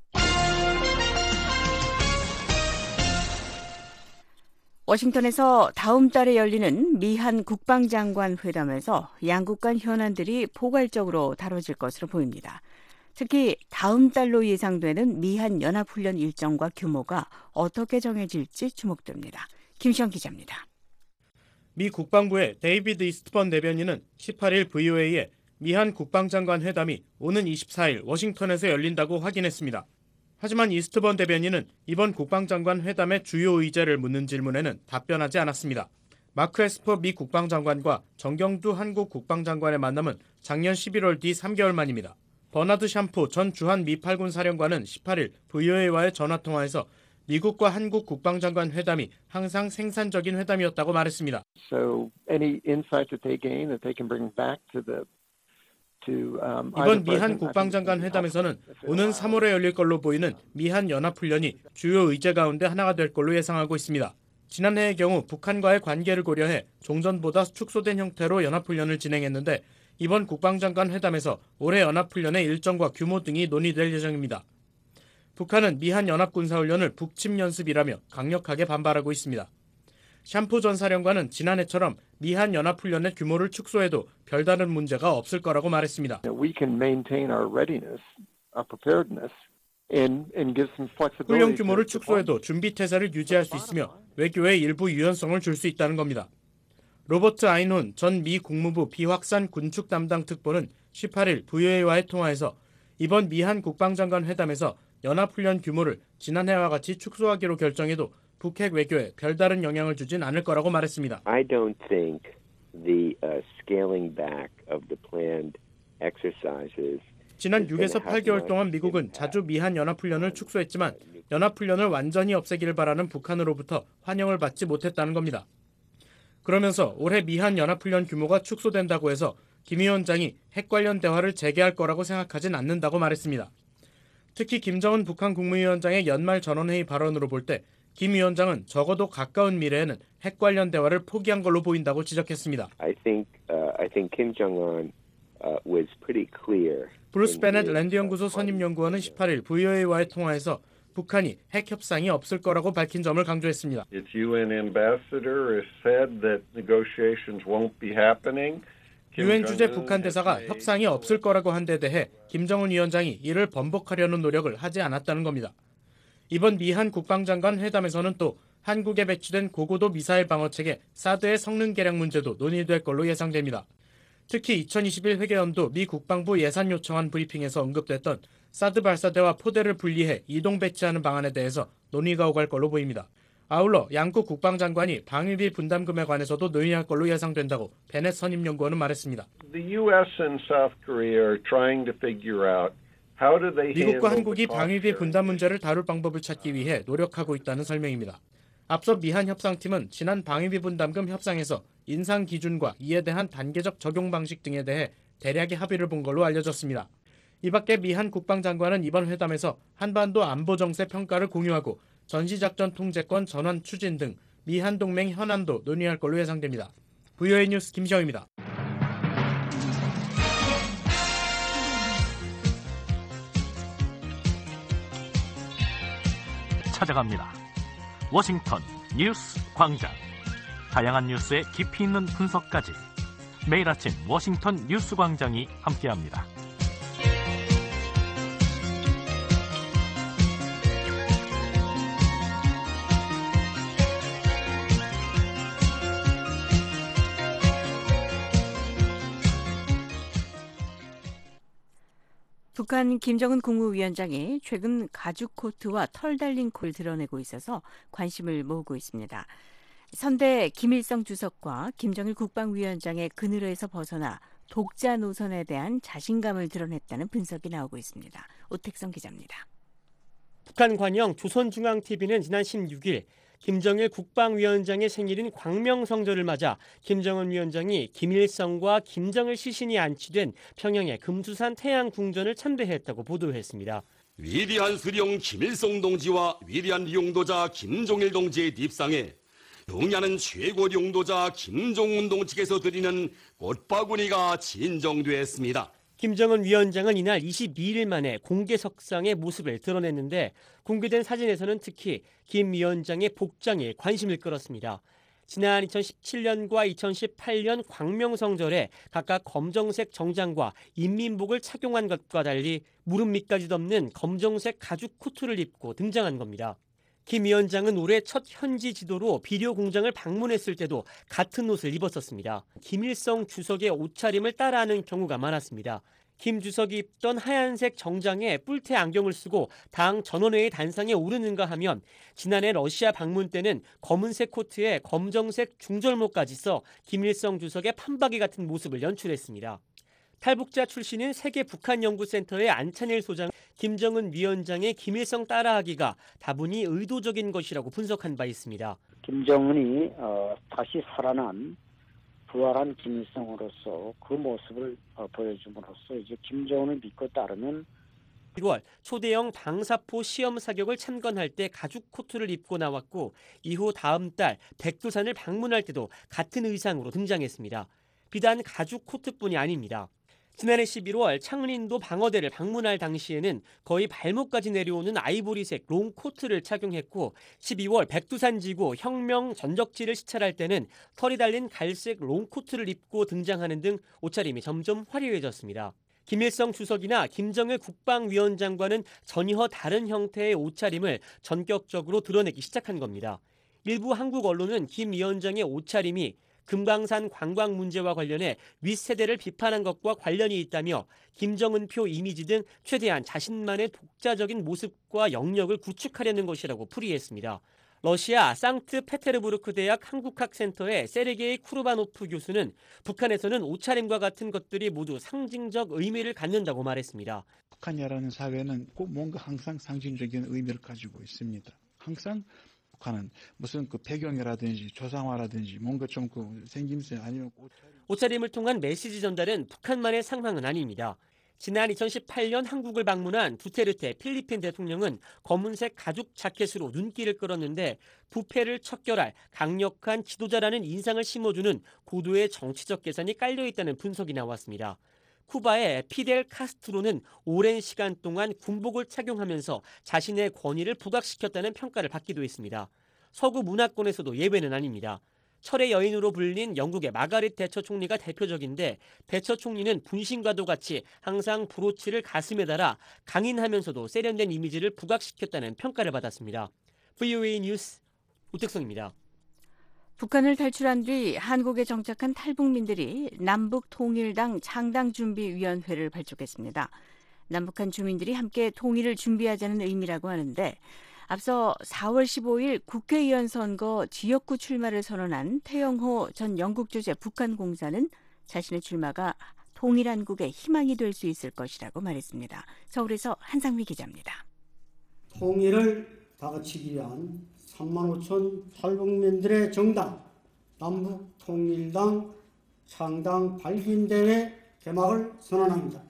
Speaker 6: 워싱턴에서 다음 달에 열리는 미한 국방장관 회담에서 양국 간 현안들이 포괄적으로 다뤄질 것으로 보입니다. 특히 다음 달로 예상되는 미한 연합훈련 일정과 규모가 어떻게 정해질지 주목됩니다. 김시영 기자입니다.
Speaker 2: 미 국방부의 데이비드 이스트번 대변인은 18일 VOA에 미한 국방장관 회담이 오는 24일 워싱턴에서 열린다고 확인했습니다. 하지만 이스트번 대변인은 이번 국방장관 회담의 주요 의제를 묻는 질문에는 답변하지 않았습니다. 마크 에스퍼 미 국방장관과 정경두 한국 국방장관의 만남은 작년 11월 뒤 3개월 만입니다. 버나드 샴포 전 주한 미 8군 사령관은 18일 VOA와의 전화통화에서 미국과 한국 국방장관 회담이 항상 생산적인 회담이었다고 말했습니다.
Speaker 17: So any insight that they gain that they can bring back to
Speaker 2: 이번 미한 국방장관 회담에서는 오는 3월에 열릴 걸로 보이는 미한 연합훈련이 주요 의제 가운데 하나가 될 걸로 예상하고 있습니다. 지난해의 경우 북한과의 관계를 고려해 종전보다 축소된 형태로 연합훈련을 진행했는데 이번 국방장관 회담에서 올해 연합훈련의 일정과 규모 등이 논의될 예정입니다. 북한은 미한 연합군사훈련을 북침연습이라며 강력하게 반발하고 있습니다. 샴포 전 사령관은 지난해처럼 미한 연합훈련의 규모를 축소해도 별다른 문제가 없을 거라고 말했습니다.
Speaker 17: We can maintain our readiness, our preparedness, and give some flexibility.
Speaker 2: 훈련 규모를 축소해도 준비 태세를 유지할 수 있으며 외교에 일부 유연성을 줄 수 있다는 겁니다. 로버트 아인혼 전 미 국무부 비확산 군축 담당 특보는 18일 VOA와의 통화에서 이번 미한 국방장관 회담에서 연합훈련 규모를 지난해와 같이 축소하기로 결정해도 북핵 외교에 별다른 영향을 주진 않을 거라고 말했습니다.
Speaker 18: I don't think the scaling back of the planned exercises.
Speaker 2: 지난 6에서 8개월 동안 미국은 자주 미한 연합훈련을 축소했지만 연합훈련을 완전히 없애기를 바라는 북한으로부터 환영을 받지 못했다는 겁니다. 그러면서 올해 미한 연합훈련 규모가 축소된다고 해서 김 위원장이 핵 관련 대화를 재개할 거라고 생각하진 않는다고 말했습니다. 특히 김정은 북한 국무위원장의 연말 전원회의 발언으로 볼 때 김 위원장은 적어도 가까운 미래에는 핵 관련 대화를 포기한 걸로 보인다고 지적했습니다.
Speaker 18: I think Kim Jong-un was pretty clear.
Speaker 2: 브루스 베넷 랜드 연구소 선임 연구원은 18일 VOA와의 통화에서 북한이 핵 협상이 없을 거라고 밝힌 점을 강조했습니다.
Speaker 19: Its UN ambassador has said that negotiations won't be happening.
Speaker 2: 유엔 주재 북한 대사가 협상이 없을 거라고 한 데 대해 김정은 위원장이 이를 번복하려는 노력을 하지 않았다는 겁니다. 이번 미한 국방장관 회담에서는 또 한국에 배치된 고고도 미사일 방어체계 사드의 성능 개량 문제도 논의될 걸로 예상됩니다. 특히 2021 회계연도 미 국방부 예산 요청안 브리핑에서 언급됐던 사드 발사대와 포대를 분리해 이동 배치하는 방안에 대해서 논의가 오갈 걸로 보입니다.
Speaker 20: 아울러 양국 국방장관이 방위비 분담금에 관해서도 논의할 걸로 예상된다고 베넷 선임연구원은 말했습니다.
Speaker 19: The U.S. and South Korea are trying to figure out how do they handle
Speaker 20: 미국과 한국이
Speaker 19: the cost
Speaker 20: 방위비
Speaker 19: sharing.
Speaker 20: 분담 문제를 다룰 방법을 찾기 위해 노력하고 있다는 설명입니다. 앞서 미한 협상팀은 지난 방위비 분담금 협상에서 인상 기준과 이에 대한 단계적 적용 방식 등에 대해 대략의 합의를 본 걸로 알려졌습니다. 이 밖에 미한 국방장관은 이번 회담에서 한반도 안보 정세 평가를 공유하고 전시작전 통제권 전환 추진 등 미한 동맹 현안도 논의할 걸로 예상됩니다. VOA 뉴스 김시영입니다.
Speaker 21: 찾아갑니다. 워싱턴 뉴스 광장. 다양한 뉴스의 깊이 있는 분석까지 매일 아침 워싱턴 뉴스 광장이 함께합니다.
Speaker 6: 북한 김정은 국무위원장이 최근 가죽 코트와 털 달린 코를 드러내고 있어서 관심을 모으고 있습니다. 선대 김일성 주석과 김정일 국방위원장의 그늘에서 벗어나 독자 노선에 대한 자신감을 드러냈다는 분석이 나오고 있습니다. 오택성 기자입니다.
Speaker 22: 북한 관영 조선중앙TV는 지난 16일 김정일 국방위원장의 생일인 광명성절을 맞아 김정은 위원장이 김일성과 김정일 시신이 안치된 평양의 금수산 태양궁전을 참배했다고 보도했습니다.
Speaker 23: 위대한 수령 김일성 동지와 위대한 용도자 김종일 동지의 뒷상에 영야는 최고 용도자 김종운 동지께서 드리는 꽃바구니가 진정됐습니다.
Speaker 22: 김정은 위원장은 이날 22일 만에 공개석상의 모습을 드러냈는데 공개된 사진에서는 특히 김 위원장의 복장에 관심을 끌었습니다. 지난 2017년과 2018년 광명성절에 각각 검정색 정장과 인민복을 착용한 것과 달리 무릎 밑까지 덮는 검정색 가죽 코트를 입고 등장한 겁니다. 김 위원장은 올해 첫 현지 지도로 비료 공장을 방문했을 때도 같은 옷을 입었었습니다. 김일성 주석의 옷차림을 따라하는 경우가 많았습니다. 김 주석이 입던 하얀색 정장에 뿔테 안경을 쓰고 당 전원회의 단상에 오르는가 하면 지난해 러시아 방문 때는 검은색 코트에 검정색 중절모까지 써 김일성 주석의 판박이 같은 모습을 연출했습니다. 탈북자 출신인 세계북한연구센터의 안찬일 소장 김정은 위원장의 김일성 따라하기가 다분히 의도적인 것이라고 분석한 바 있습니다.
Speaker 24: 김정은이 다시 살아난 부활한 김일성으로서 그 모습을 보여줌으로써 이제 김정은을 믿고 따르면
Speaker 22: 1월 초대형 방사포 시험 사격을 참관할 때 가죽 코트를 입고 나왔고 이후 다음 달 백두산을 방문할 때도 같은 의상으로 등장했습니다. 비단 가죽 코트뿐이 아닙니다. 지난해 11월 창린도 방어대를 방문할 당시에는 거의 발목까지 내려오는 아이보리색 롱코트를 착용했고 12월 백두산 지구 혁명 전적지를 시찰할 때는 털이 달린 갈색 롱코트를 입고 등장하는 등 옷차림이 점점 화려해졌습니다. 김일성 주석이나 김정일 국방위원장과는 전혀 다른 형태의 옷차림을 전격적으로 드러내기 시작한 겁니다. 일부 한국 언론은 김 위원장의 옷차림이 금강산 관광 문제와 관련해 윗세대를 비판한 것과 관련이 있다며 김정은표 이미지 등 최대한 자신만의 독자적인 모습과 영역을 구축하려는 것이라고 풀이했습니다. 러시아 상트페테르부르크 대학 한국학센터의 세르게이 쿠르바노프 교수는 북한에서는 옷차림과 같은 것들이 모두 상징적 의미를 갖는다고 말했습니다.
Speaker 25: 북한이라는 사회는 꼭 뭔가 항상 상징적인 의미를 가지고 있습니다. 항상 북한은 무슨 그 배경이라든지 조상화라든지 뭔가 좀 그 생김새 아니면
Speaker 22: 옷차림을 통한 메시지 전달은 북한만의 상황은 아닙니다. 지난 2018년 한국을 방문한 두테르테 필리핀 대통령은 검은색 가죽 자켓으로 눈길을 끌었는데 부패를 척결할 강력한 지도자라는 인상을 심어주는 고도의 정치적 계산이 깔려있다는 분석이 나왔습니다. 쿠바의 피델 카스트로는 오랜 시간 동안 군복을 착용하면서 자신의 권위를 부각시켰다는 평가를 받기도 했습니다. 서구 문화권에서도 예외는 아닙니다. 철의 여인으로 불린 영국의 마가릿 대처 총리가 대표적인데 대처 총리는 분신과도 같이 항상 브로치를 가슴에 달아 강인하면서도 세련된 이미지를 부각시켰다는 평가를 받았습니다. VOA 뉴스 오택성입니다.
Speaker 6: 북한을 탈출한 뒤 한국에 정착한 탈북민들이 남북통일당 창당준비위원회를 발족했습니다. 남북한 주민들이 함께 통일을 준비하자는 의미라고 하는데 앞서 4월 15일 국회의원 선거 지역구 출마를 선언한 태영호 전 영국 주재 북한 공사는 자신의 출마가 통일한국의 희망이 될 수 있을 것이라고 말했습니다. 서울에서 한상미 기자입니다.
Speaker 1: 통일을 다그치기 위한 3만 5천 탈북민들의 정당 남북통일당 창당 발기인대회 개막을 선언합니다.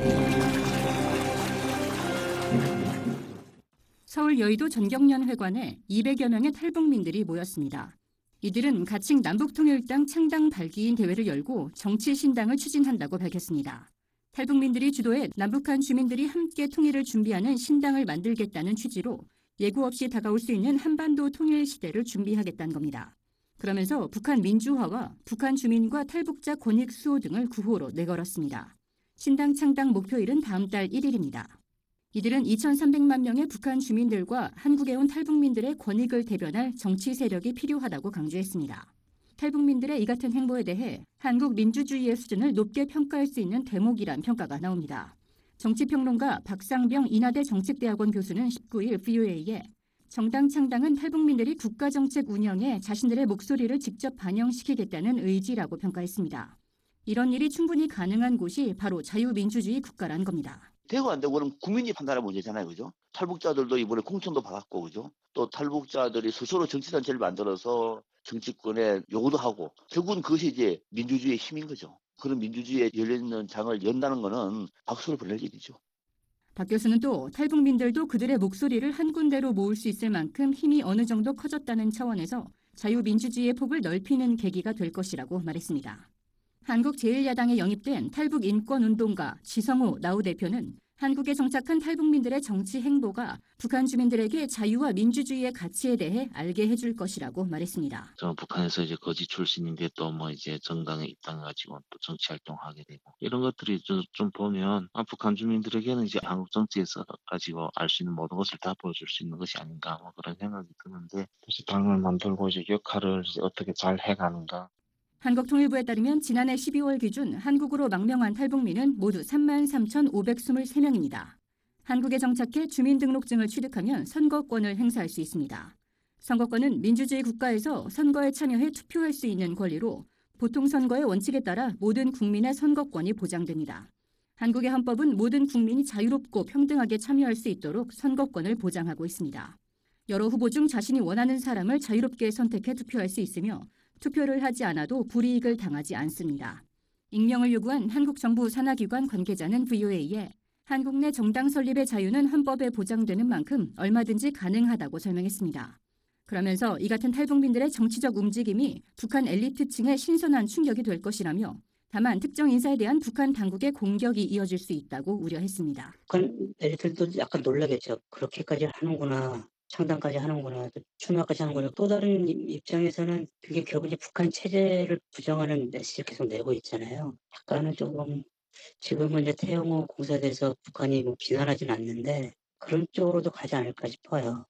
Speaker 3: 서울 여의도 전경련 회관에 200여 명의 탈북민들이 모였습니다. 이들은 가칭 남북통일당 창당 발기인 대회를 열고 정치 신당을 추진한다고 밝혔습니다. 탈북민들이 주도해 남북한 주민들이 함께 통일을 준비하는 신당을 만들겠다는 취지로 예고 없이 다가올 수 있는 한반도 통일 시대를 준비하겠다는 겁니다. 그러면서 북한 민주화와 북한 주민과 탈북자 권익 수호 등을 구호로 내걸었습니다. 신당 창당 목표일은 다음 달 1일입니다. 이들은 2,300만 명의 북한 주민들과 한국에 온 탈북민들의 권익을 대변할 정치 세력이 필요하다고 강조했습니다. 탈북민들의 이 같은 행보에 대해 한국 민주주의의 수준을 높게 평가할 수 있는 대목이란 평가가 나옵니다. 정치평론가 박상병 인하대 정책대학원 교수는 19일 VOA에 정당 창당은 탈북민들이 국가정책 운영에 자신들의 목소리를 직접 반영시키겠다는 의지라고 평가했습니다. 이런 일이 충분히 가능한 곳이 바로 자유민주주의 국가란 겁니다.
Speaker 4: 되고 안 되고는 국민이 판단할 문제잖아요. 그죠? 탈북자들도 이번에 공천도 받았고, 그죠? 또 탈북자들이 스스로 정치단체를 만들어서 정치권에 요구도 하고, 결국은 그것이 이제 민주주의의 힘인 거죠. 그런 민주주의에 열려있는 장을 연다는 거는 박수를 보낼 일이죠.
Speaker 3: 박 교수는 또 탈북민들도 그들의 목소리를 한 군데로 모을 수 있을 만큼 힘이 어느 정도 커졌다는 차원에서 자유민주주의의 폭을 넓히는 계기가 될 것이라고 말했습니다. 한국제일야당에 영입된 탈북인권운동가 지성호 나우 대표는 한국에 정착한 탈북민들의 정치 행보가 북한 주민들에게 자유와 민주주의의 가치에 대해 알게 해줄 것이라고 말했습니다.
Speaker 5: 저는 북한에서 이제 거지 출신인데 또 뭐 이제 정당에 입당해가지고 또 정치 활동하게 되고 이런 것들이 좀 보면 북한 주민들에게는 이제 한국 정치에서 가지고 알 수 있는 모든 것을 다 보여줄 수 있는 것이 아닌가 뭐 그런 생각이 드는데 다시 당을 만들고 이제 역할을 이제 어떻게 잘 해가는가.
Speaker 3: 한국통일부에 따르면 지난해 12월 기준 한국으로 망명한 탈북민은 모두 33,523명입니다. 한국에 정착해 주민등록증을 취득하면 선거권을 행사할 수 있습니다. 선거권은 민주주의 국가에서 선거에 참여해 투표할 수 있는 권리로 보통 선거의 원칙에 따라 모든 국민의 선거권이 보장됩니다. 한국의 헌법은 모든 국민이 자유롭고 평등하게 참여할 수 있도록 선거권을 보장하고 있습니다. 여러 후보 중 자신이 원하는 사람을 자유롭게 선택해 투표할 수 있으며 투표를 하지 않아도 불이익을 당하지 않습니다. 익명을 요구한 한국 정부 산하기관 관계자는 VOA에 한국 내 정당 설립의 자유는 헌법에 보장되는 만큼 얼마든지 가능하다고 설명했습니다. 그러면서 이 같은 탈북민들의 정치적 움직임이 북한 엘리트층의 신선한 충격이 될 것이라며 다만 특정 인사에 대한 북한 당국의 공격이 이어질 수 있다고 우려했습니다.
Speaker 8: 북한 엘리트들도 약간 놀라겠죠. 그렇게까지 하는구나. 창당까지 하는구나, 출마까지 하는구나. 또 다른 입장에서는 그게 결국 이제 북한 체제를 부정하는 메시지를 계속 내고 있잖아요. 약간은 조금 지금은 이제 태영호 공사에 대해서 북한이 뭐 비난하진 않는데 그런 쪽으로도 가지 않을까 싶어요.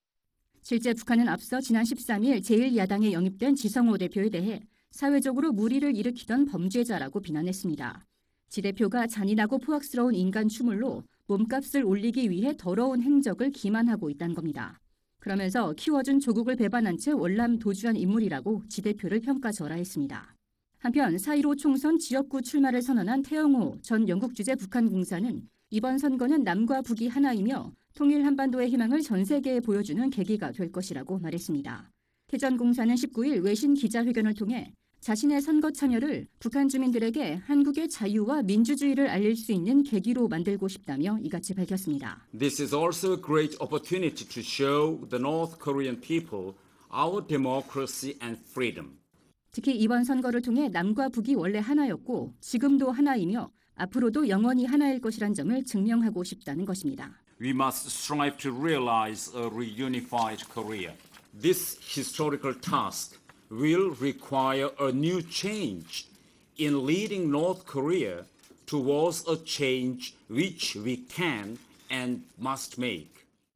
Speaker 3: 실제 북한은 앞서 지난 13일 제1야당에 영입된 지성호 대표에 대해 사회적으로 물의를 일으키던 범죄자라고 비난했습니다. 지 대표가 잔인하고 포악스러운 인간 추물로 몸값을 올리기 위해 더러운 행적을 기만하고 있다는 겁니다. 그러면서 키워준 조국을 배반한 채 월남 도주한 인물이라고 지 대표를 평가절하했습니다. 한편 4.15 총선 지역구 출마를 선언한 태영호 전 영국 주재 북한 공사는 이번 선거는 남과 북이 하나이며 통일 한반도의 희망을 전 세계에 보여주는 계기가 될 것이라고 말했습니다. 태 전 공사는 19일 외신 기자회견을 통해 자신의 선거 참여를 북한 주민들에게 한국의 자유와 민주주의를 알릴 수 있는 계기로 만들고 싶다며 이같이 밝혔습니다.
Speaker 26: This is also a great opportunity to show the North Korean people our democracy and freedom.
Speaker 3: 특히 이번 선거를 통해 남과 북이 원래 하나였고 지금도 하나이며 앞으로도 영원히 하나일 것이란 점을 증명하고 싶다는 것입니다.
Speaker 26: We must strive to realize a reunified Korea. This historical task will require a new change in leading North Korea towards a change which we can and must make.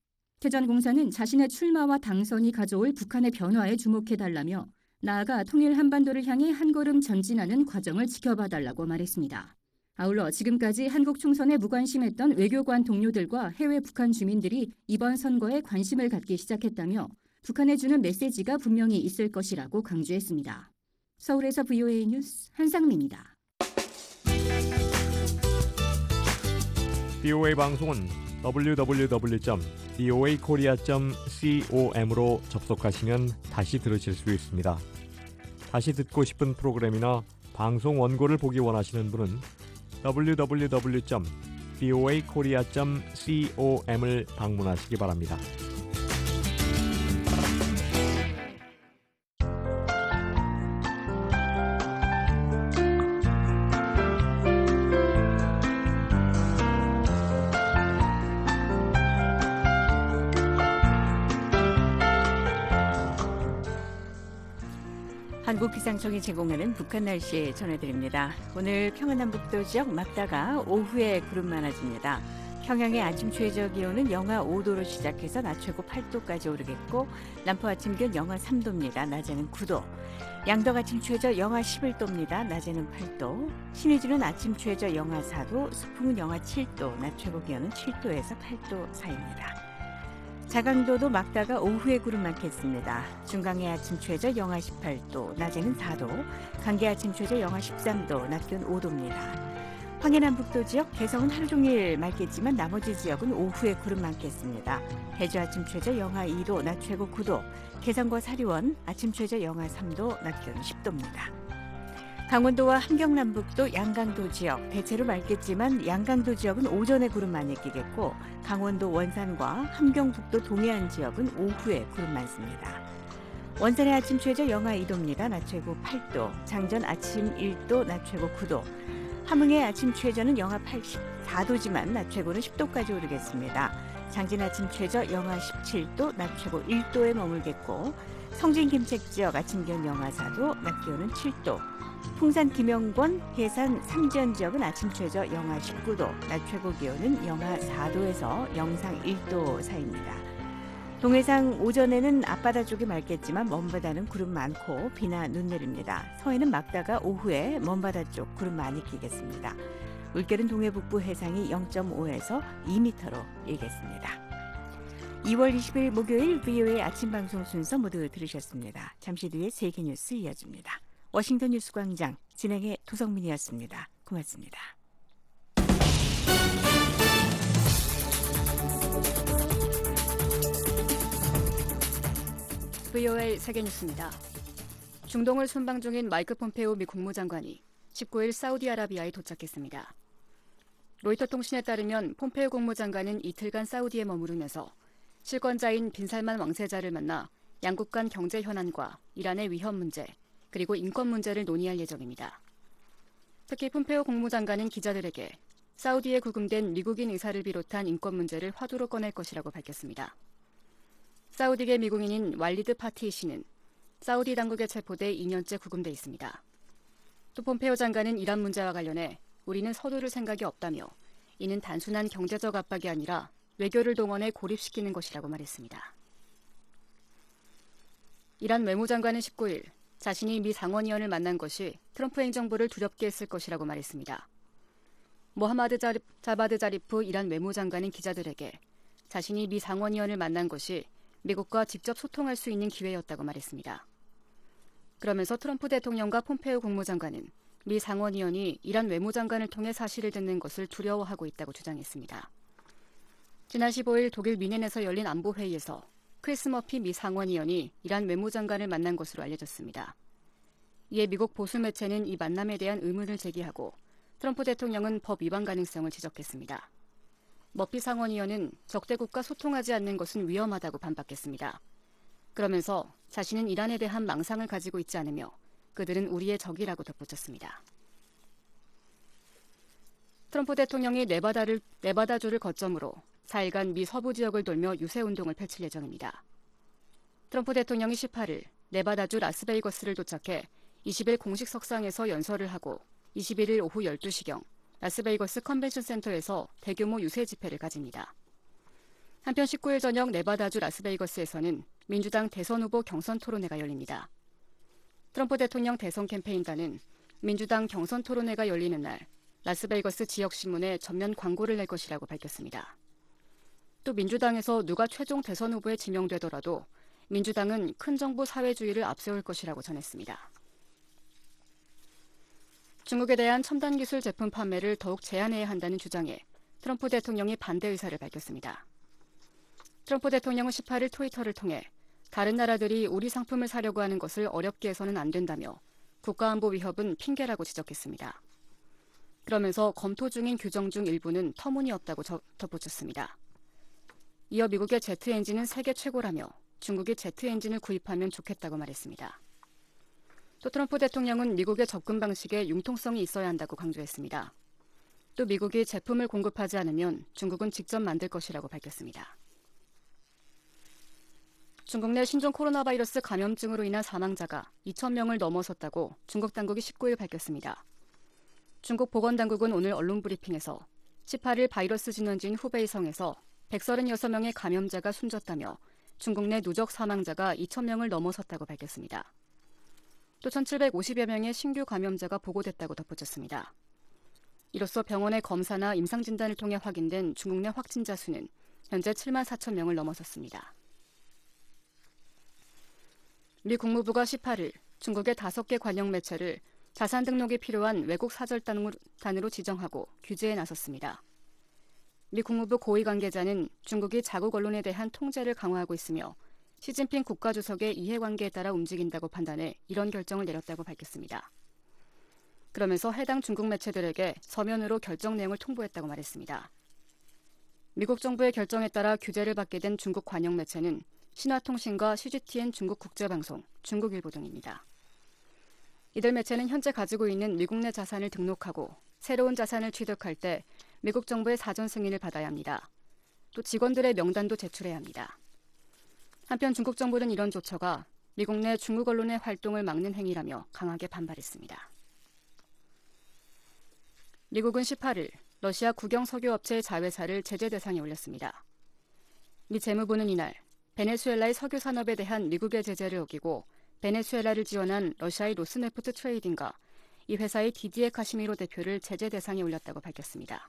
Speaker 3: 태 전 공사는 자신의 출마와 당선이 가져올 북한의 변화에 주목해달라며 나아가 통일 한반도를 향해 한 걸음 전진하는 과정을 지켜봐달라고 말했습니다. 아울러 지금까지 한국 총선에 무관심했던 외교관 동료들과 해외 북한 주민들이 이번 선거에 관심을 갖기 시작했다며 북한에 주는 메시지가 분명히 있을 것이라고 강조했습니다. 서울에서 VOA 뉴스 한상미입니다.
Speaker 7: VOA 방송은 www.voakorea.com으로 접속하시면 다시 들으실 수 있습니다. 다시 듣고 싶은 프로그램이나 방송 원고를 보기 원하시는 분은 www.voakorea.com을 방문하시기 바랍니다.
Speaker 6: 한국기상청이 제공하는 북한 날씨 전해드립니다. 오늘 평안남북도 지역 맑다가 오후에 구름 많아집니다. 평양의 아침 최저 기온은 영하 5도로 시작해서 낮 최고 8도까지 오르겠고 남포 아침 기온 영하 3도입니다. 낮에는 9도. 양덕 아침 최저 영하 11도입니다. 낮에는 8도. 신의주는 아침 최저 영하 4도, 수풍은 영하 7도, 낮 최고 기온은 7도에서 8도 사이입니다. 자강도도 맑다가 오후에 구름 많겠습니다. 중강의 아침 최저 영하 18도, 낮에는 4도, 강계 아침 최저 영하 13도, 낮 기온 5도입니다. 황해남북도 지역 개성은 하루 종일 맑겠지만 나머지 지역은 오후에 구름 많겠습니다. 해주 아침 최저 영하 2도, 낮 최고 9도, 개성과 사리원 아침 최저 영하 3도, 낮 기온 10도입니다. 강원도와 함경남북도 양강도 지역 대체로 맑겠지만 양강도 지역은 오전에 구름 많이 끼겠고 강원도 원산과 함경북도 동해안 지역은 오후에 구름 많습니다. 원산의 아침 최저 영하 2도입니다. 낮 최고 8도, 장전 아침 1도, 낮 최고 9도, 함흥의 아침 최저는 영하 84도지만 낮 최고는 10도까지 오르겠습니다. 장진 아침 최저 영하 17도, 낮 최고 1도에 머물겠고 성진 김책 지역 아침 기온 영하 4도, 낮 기온은 7도, 풍산 김영권, 해산 삼지연 지역은 아침 최저 영하 19도, 낮 최고 기온은 영하 4도에서 영상 1도 사이입니다. 동해상 오전에는 앞바다 쪽이 맑겠지만 먼바다는 구름 많고 비나 눈 내립니다. 서해는 맑다가 오후에 먼바다 쪽 구름 많이 끼겠습니다. 물결은 동해북부 해상이 0.5에서 2m로 일겠습니다. 2월 20일 목요일 VOA 아침 방송 순서 모두 들으셨습니다. 잠시 뒤에 세계뉴스 이어집니다. 워싱턴 뉴스광장 진행의 도성민이었습니다. 고맙습니다.
Speaker 3: VOA 세계뉴스입니다. 중동을 순방 중인 마이크 폼페오 미 국무장관이 19일 사우디아라비아에 도착했습니다. 로이터 통신에 따르면 폼페오 국무장관은 이틀간 사우디에 머무르면서 실권자인 빈살만 왕세자를 만나 양국 간 경제 현안과 이란의 위협 문제, 그리고 인권 문제를 논의할 예정입니다. 특히 폼페오 국무장관은 기자들에게 사우디에 구금된 미국인 의사를 비롯한 인권 문제를 화두로 꺼낼 것이라고 밝혔습니다. 사우디계 미국인인 왈리드 파티히 씨는 사우디 당국에 체포돼 2년째 구금돼 있습니다. 또 폼페오 장관은 이란 문제와 관련해 우리는 서두를 생각이 없다며 이는 단순한 경제적 압박이 아니라 외교를 동원해 고립시키는 것이라고 말했습니다. 이란 외무장관은 19일 자신이 미 상원의원을 만난 것이 트럼프 행정부를 두렵게 했을 것이라고 말했습니다. 모하마드 자바드 자리프 이란 외무장관은 기자들에게 자신이 미 상원의원을 만난 것이 미국과 직접 소통할 수 있는 기회였다고 말했습니다. 그러면서 트럼프 대통령과 폼페오 국무장관은 미 상원의원이 이란 외무장관을 통해 사실을 듣는 것을 두려워하고 있다고 주장했습니다. 지난 15일 독일 뮌헨에서 열린 안보회의에서 크리스 머피 미 상원의원이 이란 외무장관을 만난 것으로 알려졌습니다. 이에 미국 보수 매체는 이 만남에 대한 의문을 제기하고 트럼프 대통령은 법 위반 가능성을 지적했습니다. 머피 상원의원은 적대국과 소통하지 않는 것은 위험하다고 반박했습니다. 그러면서 자신은 이란에 대한 망상을 가지고 있지 않으며 그들은 우리의 적이라고 덧붙였습니다. 트럼프 대통령이 네바다주를 거점으로 4일간 미 서부 지역을 돌며 유세운동을 펼칠 예정입니다. 트럼프 대통령이 18일 네바다주 라스베이거스를 도착해 20일 공식 석상에서 연설을 하고 21일 오후 12시경 라스베이거스 컨벤션 센터에서 대규모 유세 집회를 가집니다. 한편 19일 저녁 네바다주 라스베이거스에서는 민주당 대선 후보 경선 토론회가 열립니다. 트럼프 대통령 대선 캠페인단은 민주당 경선 토론회가 열리는 날 라스베이거스 지역신문에 전면 광고를 낼 것이라고 밝혔습니다. 또 민주당에서 누가 최종 대선 후보에 지명되더라도 민주당은 큰 정부 사회주의를 앞세울 것이라고 전했습니다. 중국에 대한 첨단 기술 제품 판매를 더욱 제한해야 한다는 주장에 트럼프 대통령이 반대 의사를 밝혔습니다. 트럼프 대통령은 18일 트위터를 통해 다른 나라들이 우리 상품을 사려고 하는 것을 어렵게 해서는 안 된다며 국가안보 위협은 핑계라고 지적했습니다. 그러면서 검토 중인 규정 중 일부는 터무니없다고 덧붙였습니다. 이어 미국의 제트 엔진은 세계 최고라며 중국이 제트 엔진을 구입하면 좋겠다고 말했습니다. 또 트럼프 대통령은 미국의 접근 방식에 융통성이 있어야 한다고 강조했습니다. 또 미국이 제품을 공급하지 않으면 중국은 직접 만들 것이라고 밝혔습니다. 중국 내 신종 코로나 바이러스 감염증으로 인한 사망자가 2,000명을 넘어섰다고 중국 당국이 19일 밝혔습니다. 중국 보건당국은 오늘 언론 브리핑에서 18일 바이러스 진원지인 후베이성에서 136명의 감염자가 숨졌다며 중국 내 누적 사망자가 2,000명을 넘어섰다고 밝혔습니다. 또 1,750여 명의 신규 감염자가 보고됐다고 덧붙였습니다. 이로써 병원의 검사나 임상진단을 통해 확인된 중국 내 확진자 수는 현재 7만 4천 명을 넘어섰습니다. 미 국무부가 18일 중국의 5개 관영 매체를 자산 등록이 필요한 외국 사절단으로 지정하고 규제에 나섰습니다. 미 국무부 고위 관계자는 중국이 자국 언론에 대한 통제를 강화하고 있으며 시진핑 국가주석의 이해관계에 따라 움직인다고 판단해 이런 결정을 내렸다고 밝혔습니다. 그러면서 해당 중국 매체들에게 서면으로 결정 내용을 통보했다고 말했습니다. 미국 정부의 결정에 따라 규제를 받게 된 중국 관영 매체는 신화통신과 CGTN 중국국제방송, 중국일보 등입니다. 이들 매체는 현재 가지고 있는 미국 내 자산을 등록하고 새로운 자산을 취득할 때 미국 정부의 사전 승인을 받아야 합니다. 또 직원들의 명단도 제출해야 합니다. 한편 중국 정부는 이런 조처가 미국 내 중국 언론의 활동을 막는 행위라며 강하게 반발했습니다. 미국은 18일 러시아 국영 석유업체의 자회사를 제재 대상에 올렸습니다. 미 재무부는 이날 베네수엘라의 석유 산업에 대한 미국의 제재를 어기고 베네수엘라를 지원한 러시아의 로스네프트 트레이딩과 이 회사의 디디에 카시미로 대표를 제재 대상에 올렸다고 밝혔습니다.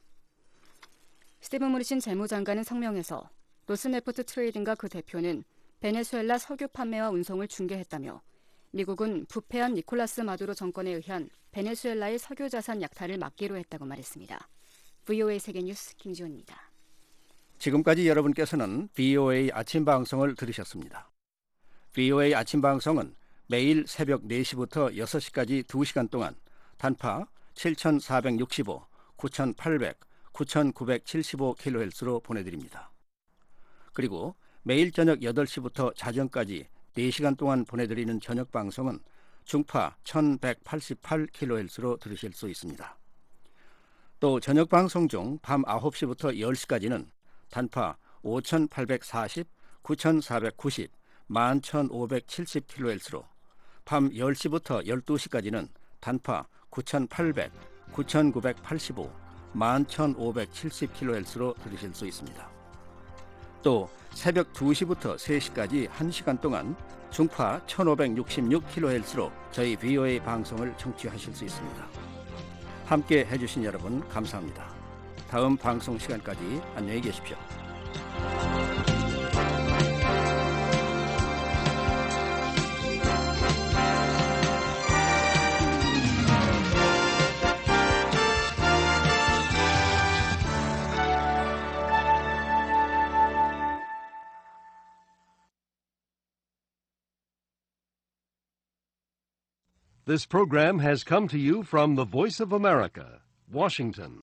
Speaker 3: 스티븐 무리신 재무장관은 성명에서 로스네프트 트레이딩과 그 대표는 베네수엘라 석유 판매와 운송을 중개했다며 미국은 부패한 니콜라스 마두로 정권에 의한 베네수엘라의 석유 자산 약탈을 막기로 했다고 말했습니다. VOA 세계뉴스 김지훈입니다.
Speaker 9: 지금까지 여러분께서는 VOA 아침 방송을 들으셨습니다. VOA 아침 방송은 매일 새벽 4시부터 6시까지 2시간 동안 단파 7,465, 9,800, 9,975kHz로 보내드립니다. 그리고 매일 저녁 8시부터 자정까지 4시간 동안 보내드리는 저녁 방송은 중파 1188kHz로 들으실 수 있습니다. 또 저녁 방송 중 밤 9시부터 10시까지는 단파 5840, 9490, 11570kHz로 밤 10시부터 12시까지는 단파 9800, 9985, 11570kHz로 들으실 수 있습니다. 또 새벽 2시부터 3시까지 1시간 동안 중파 1566kHz로 저희 VOA 방송을 청취하실 수 있습니다. 함께 해주신 여러분 감사합니다. 다음 방송 시간까지 안녕히 계십시오.
Speaker 10: This program has come to you from the Voice of America, Washington.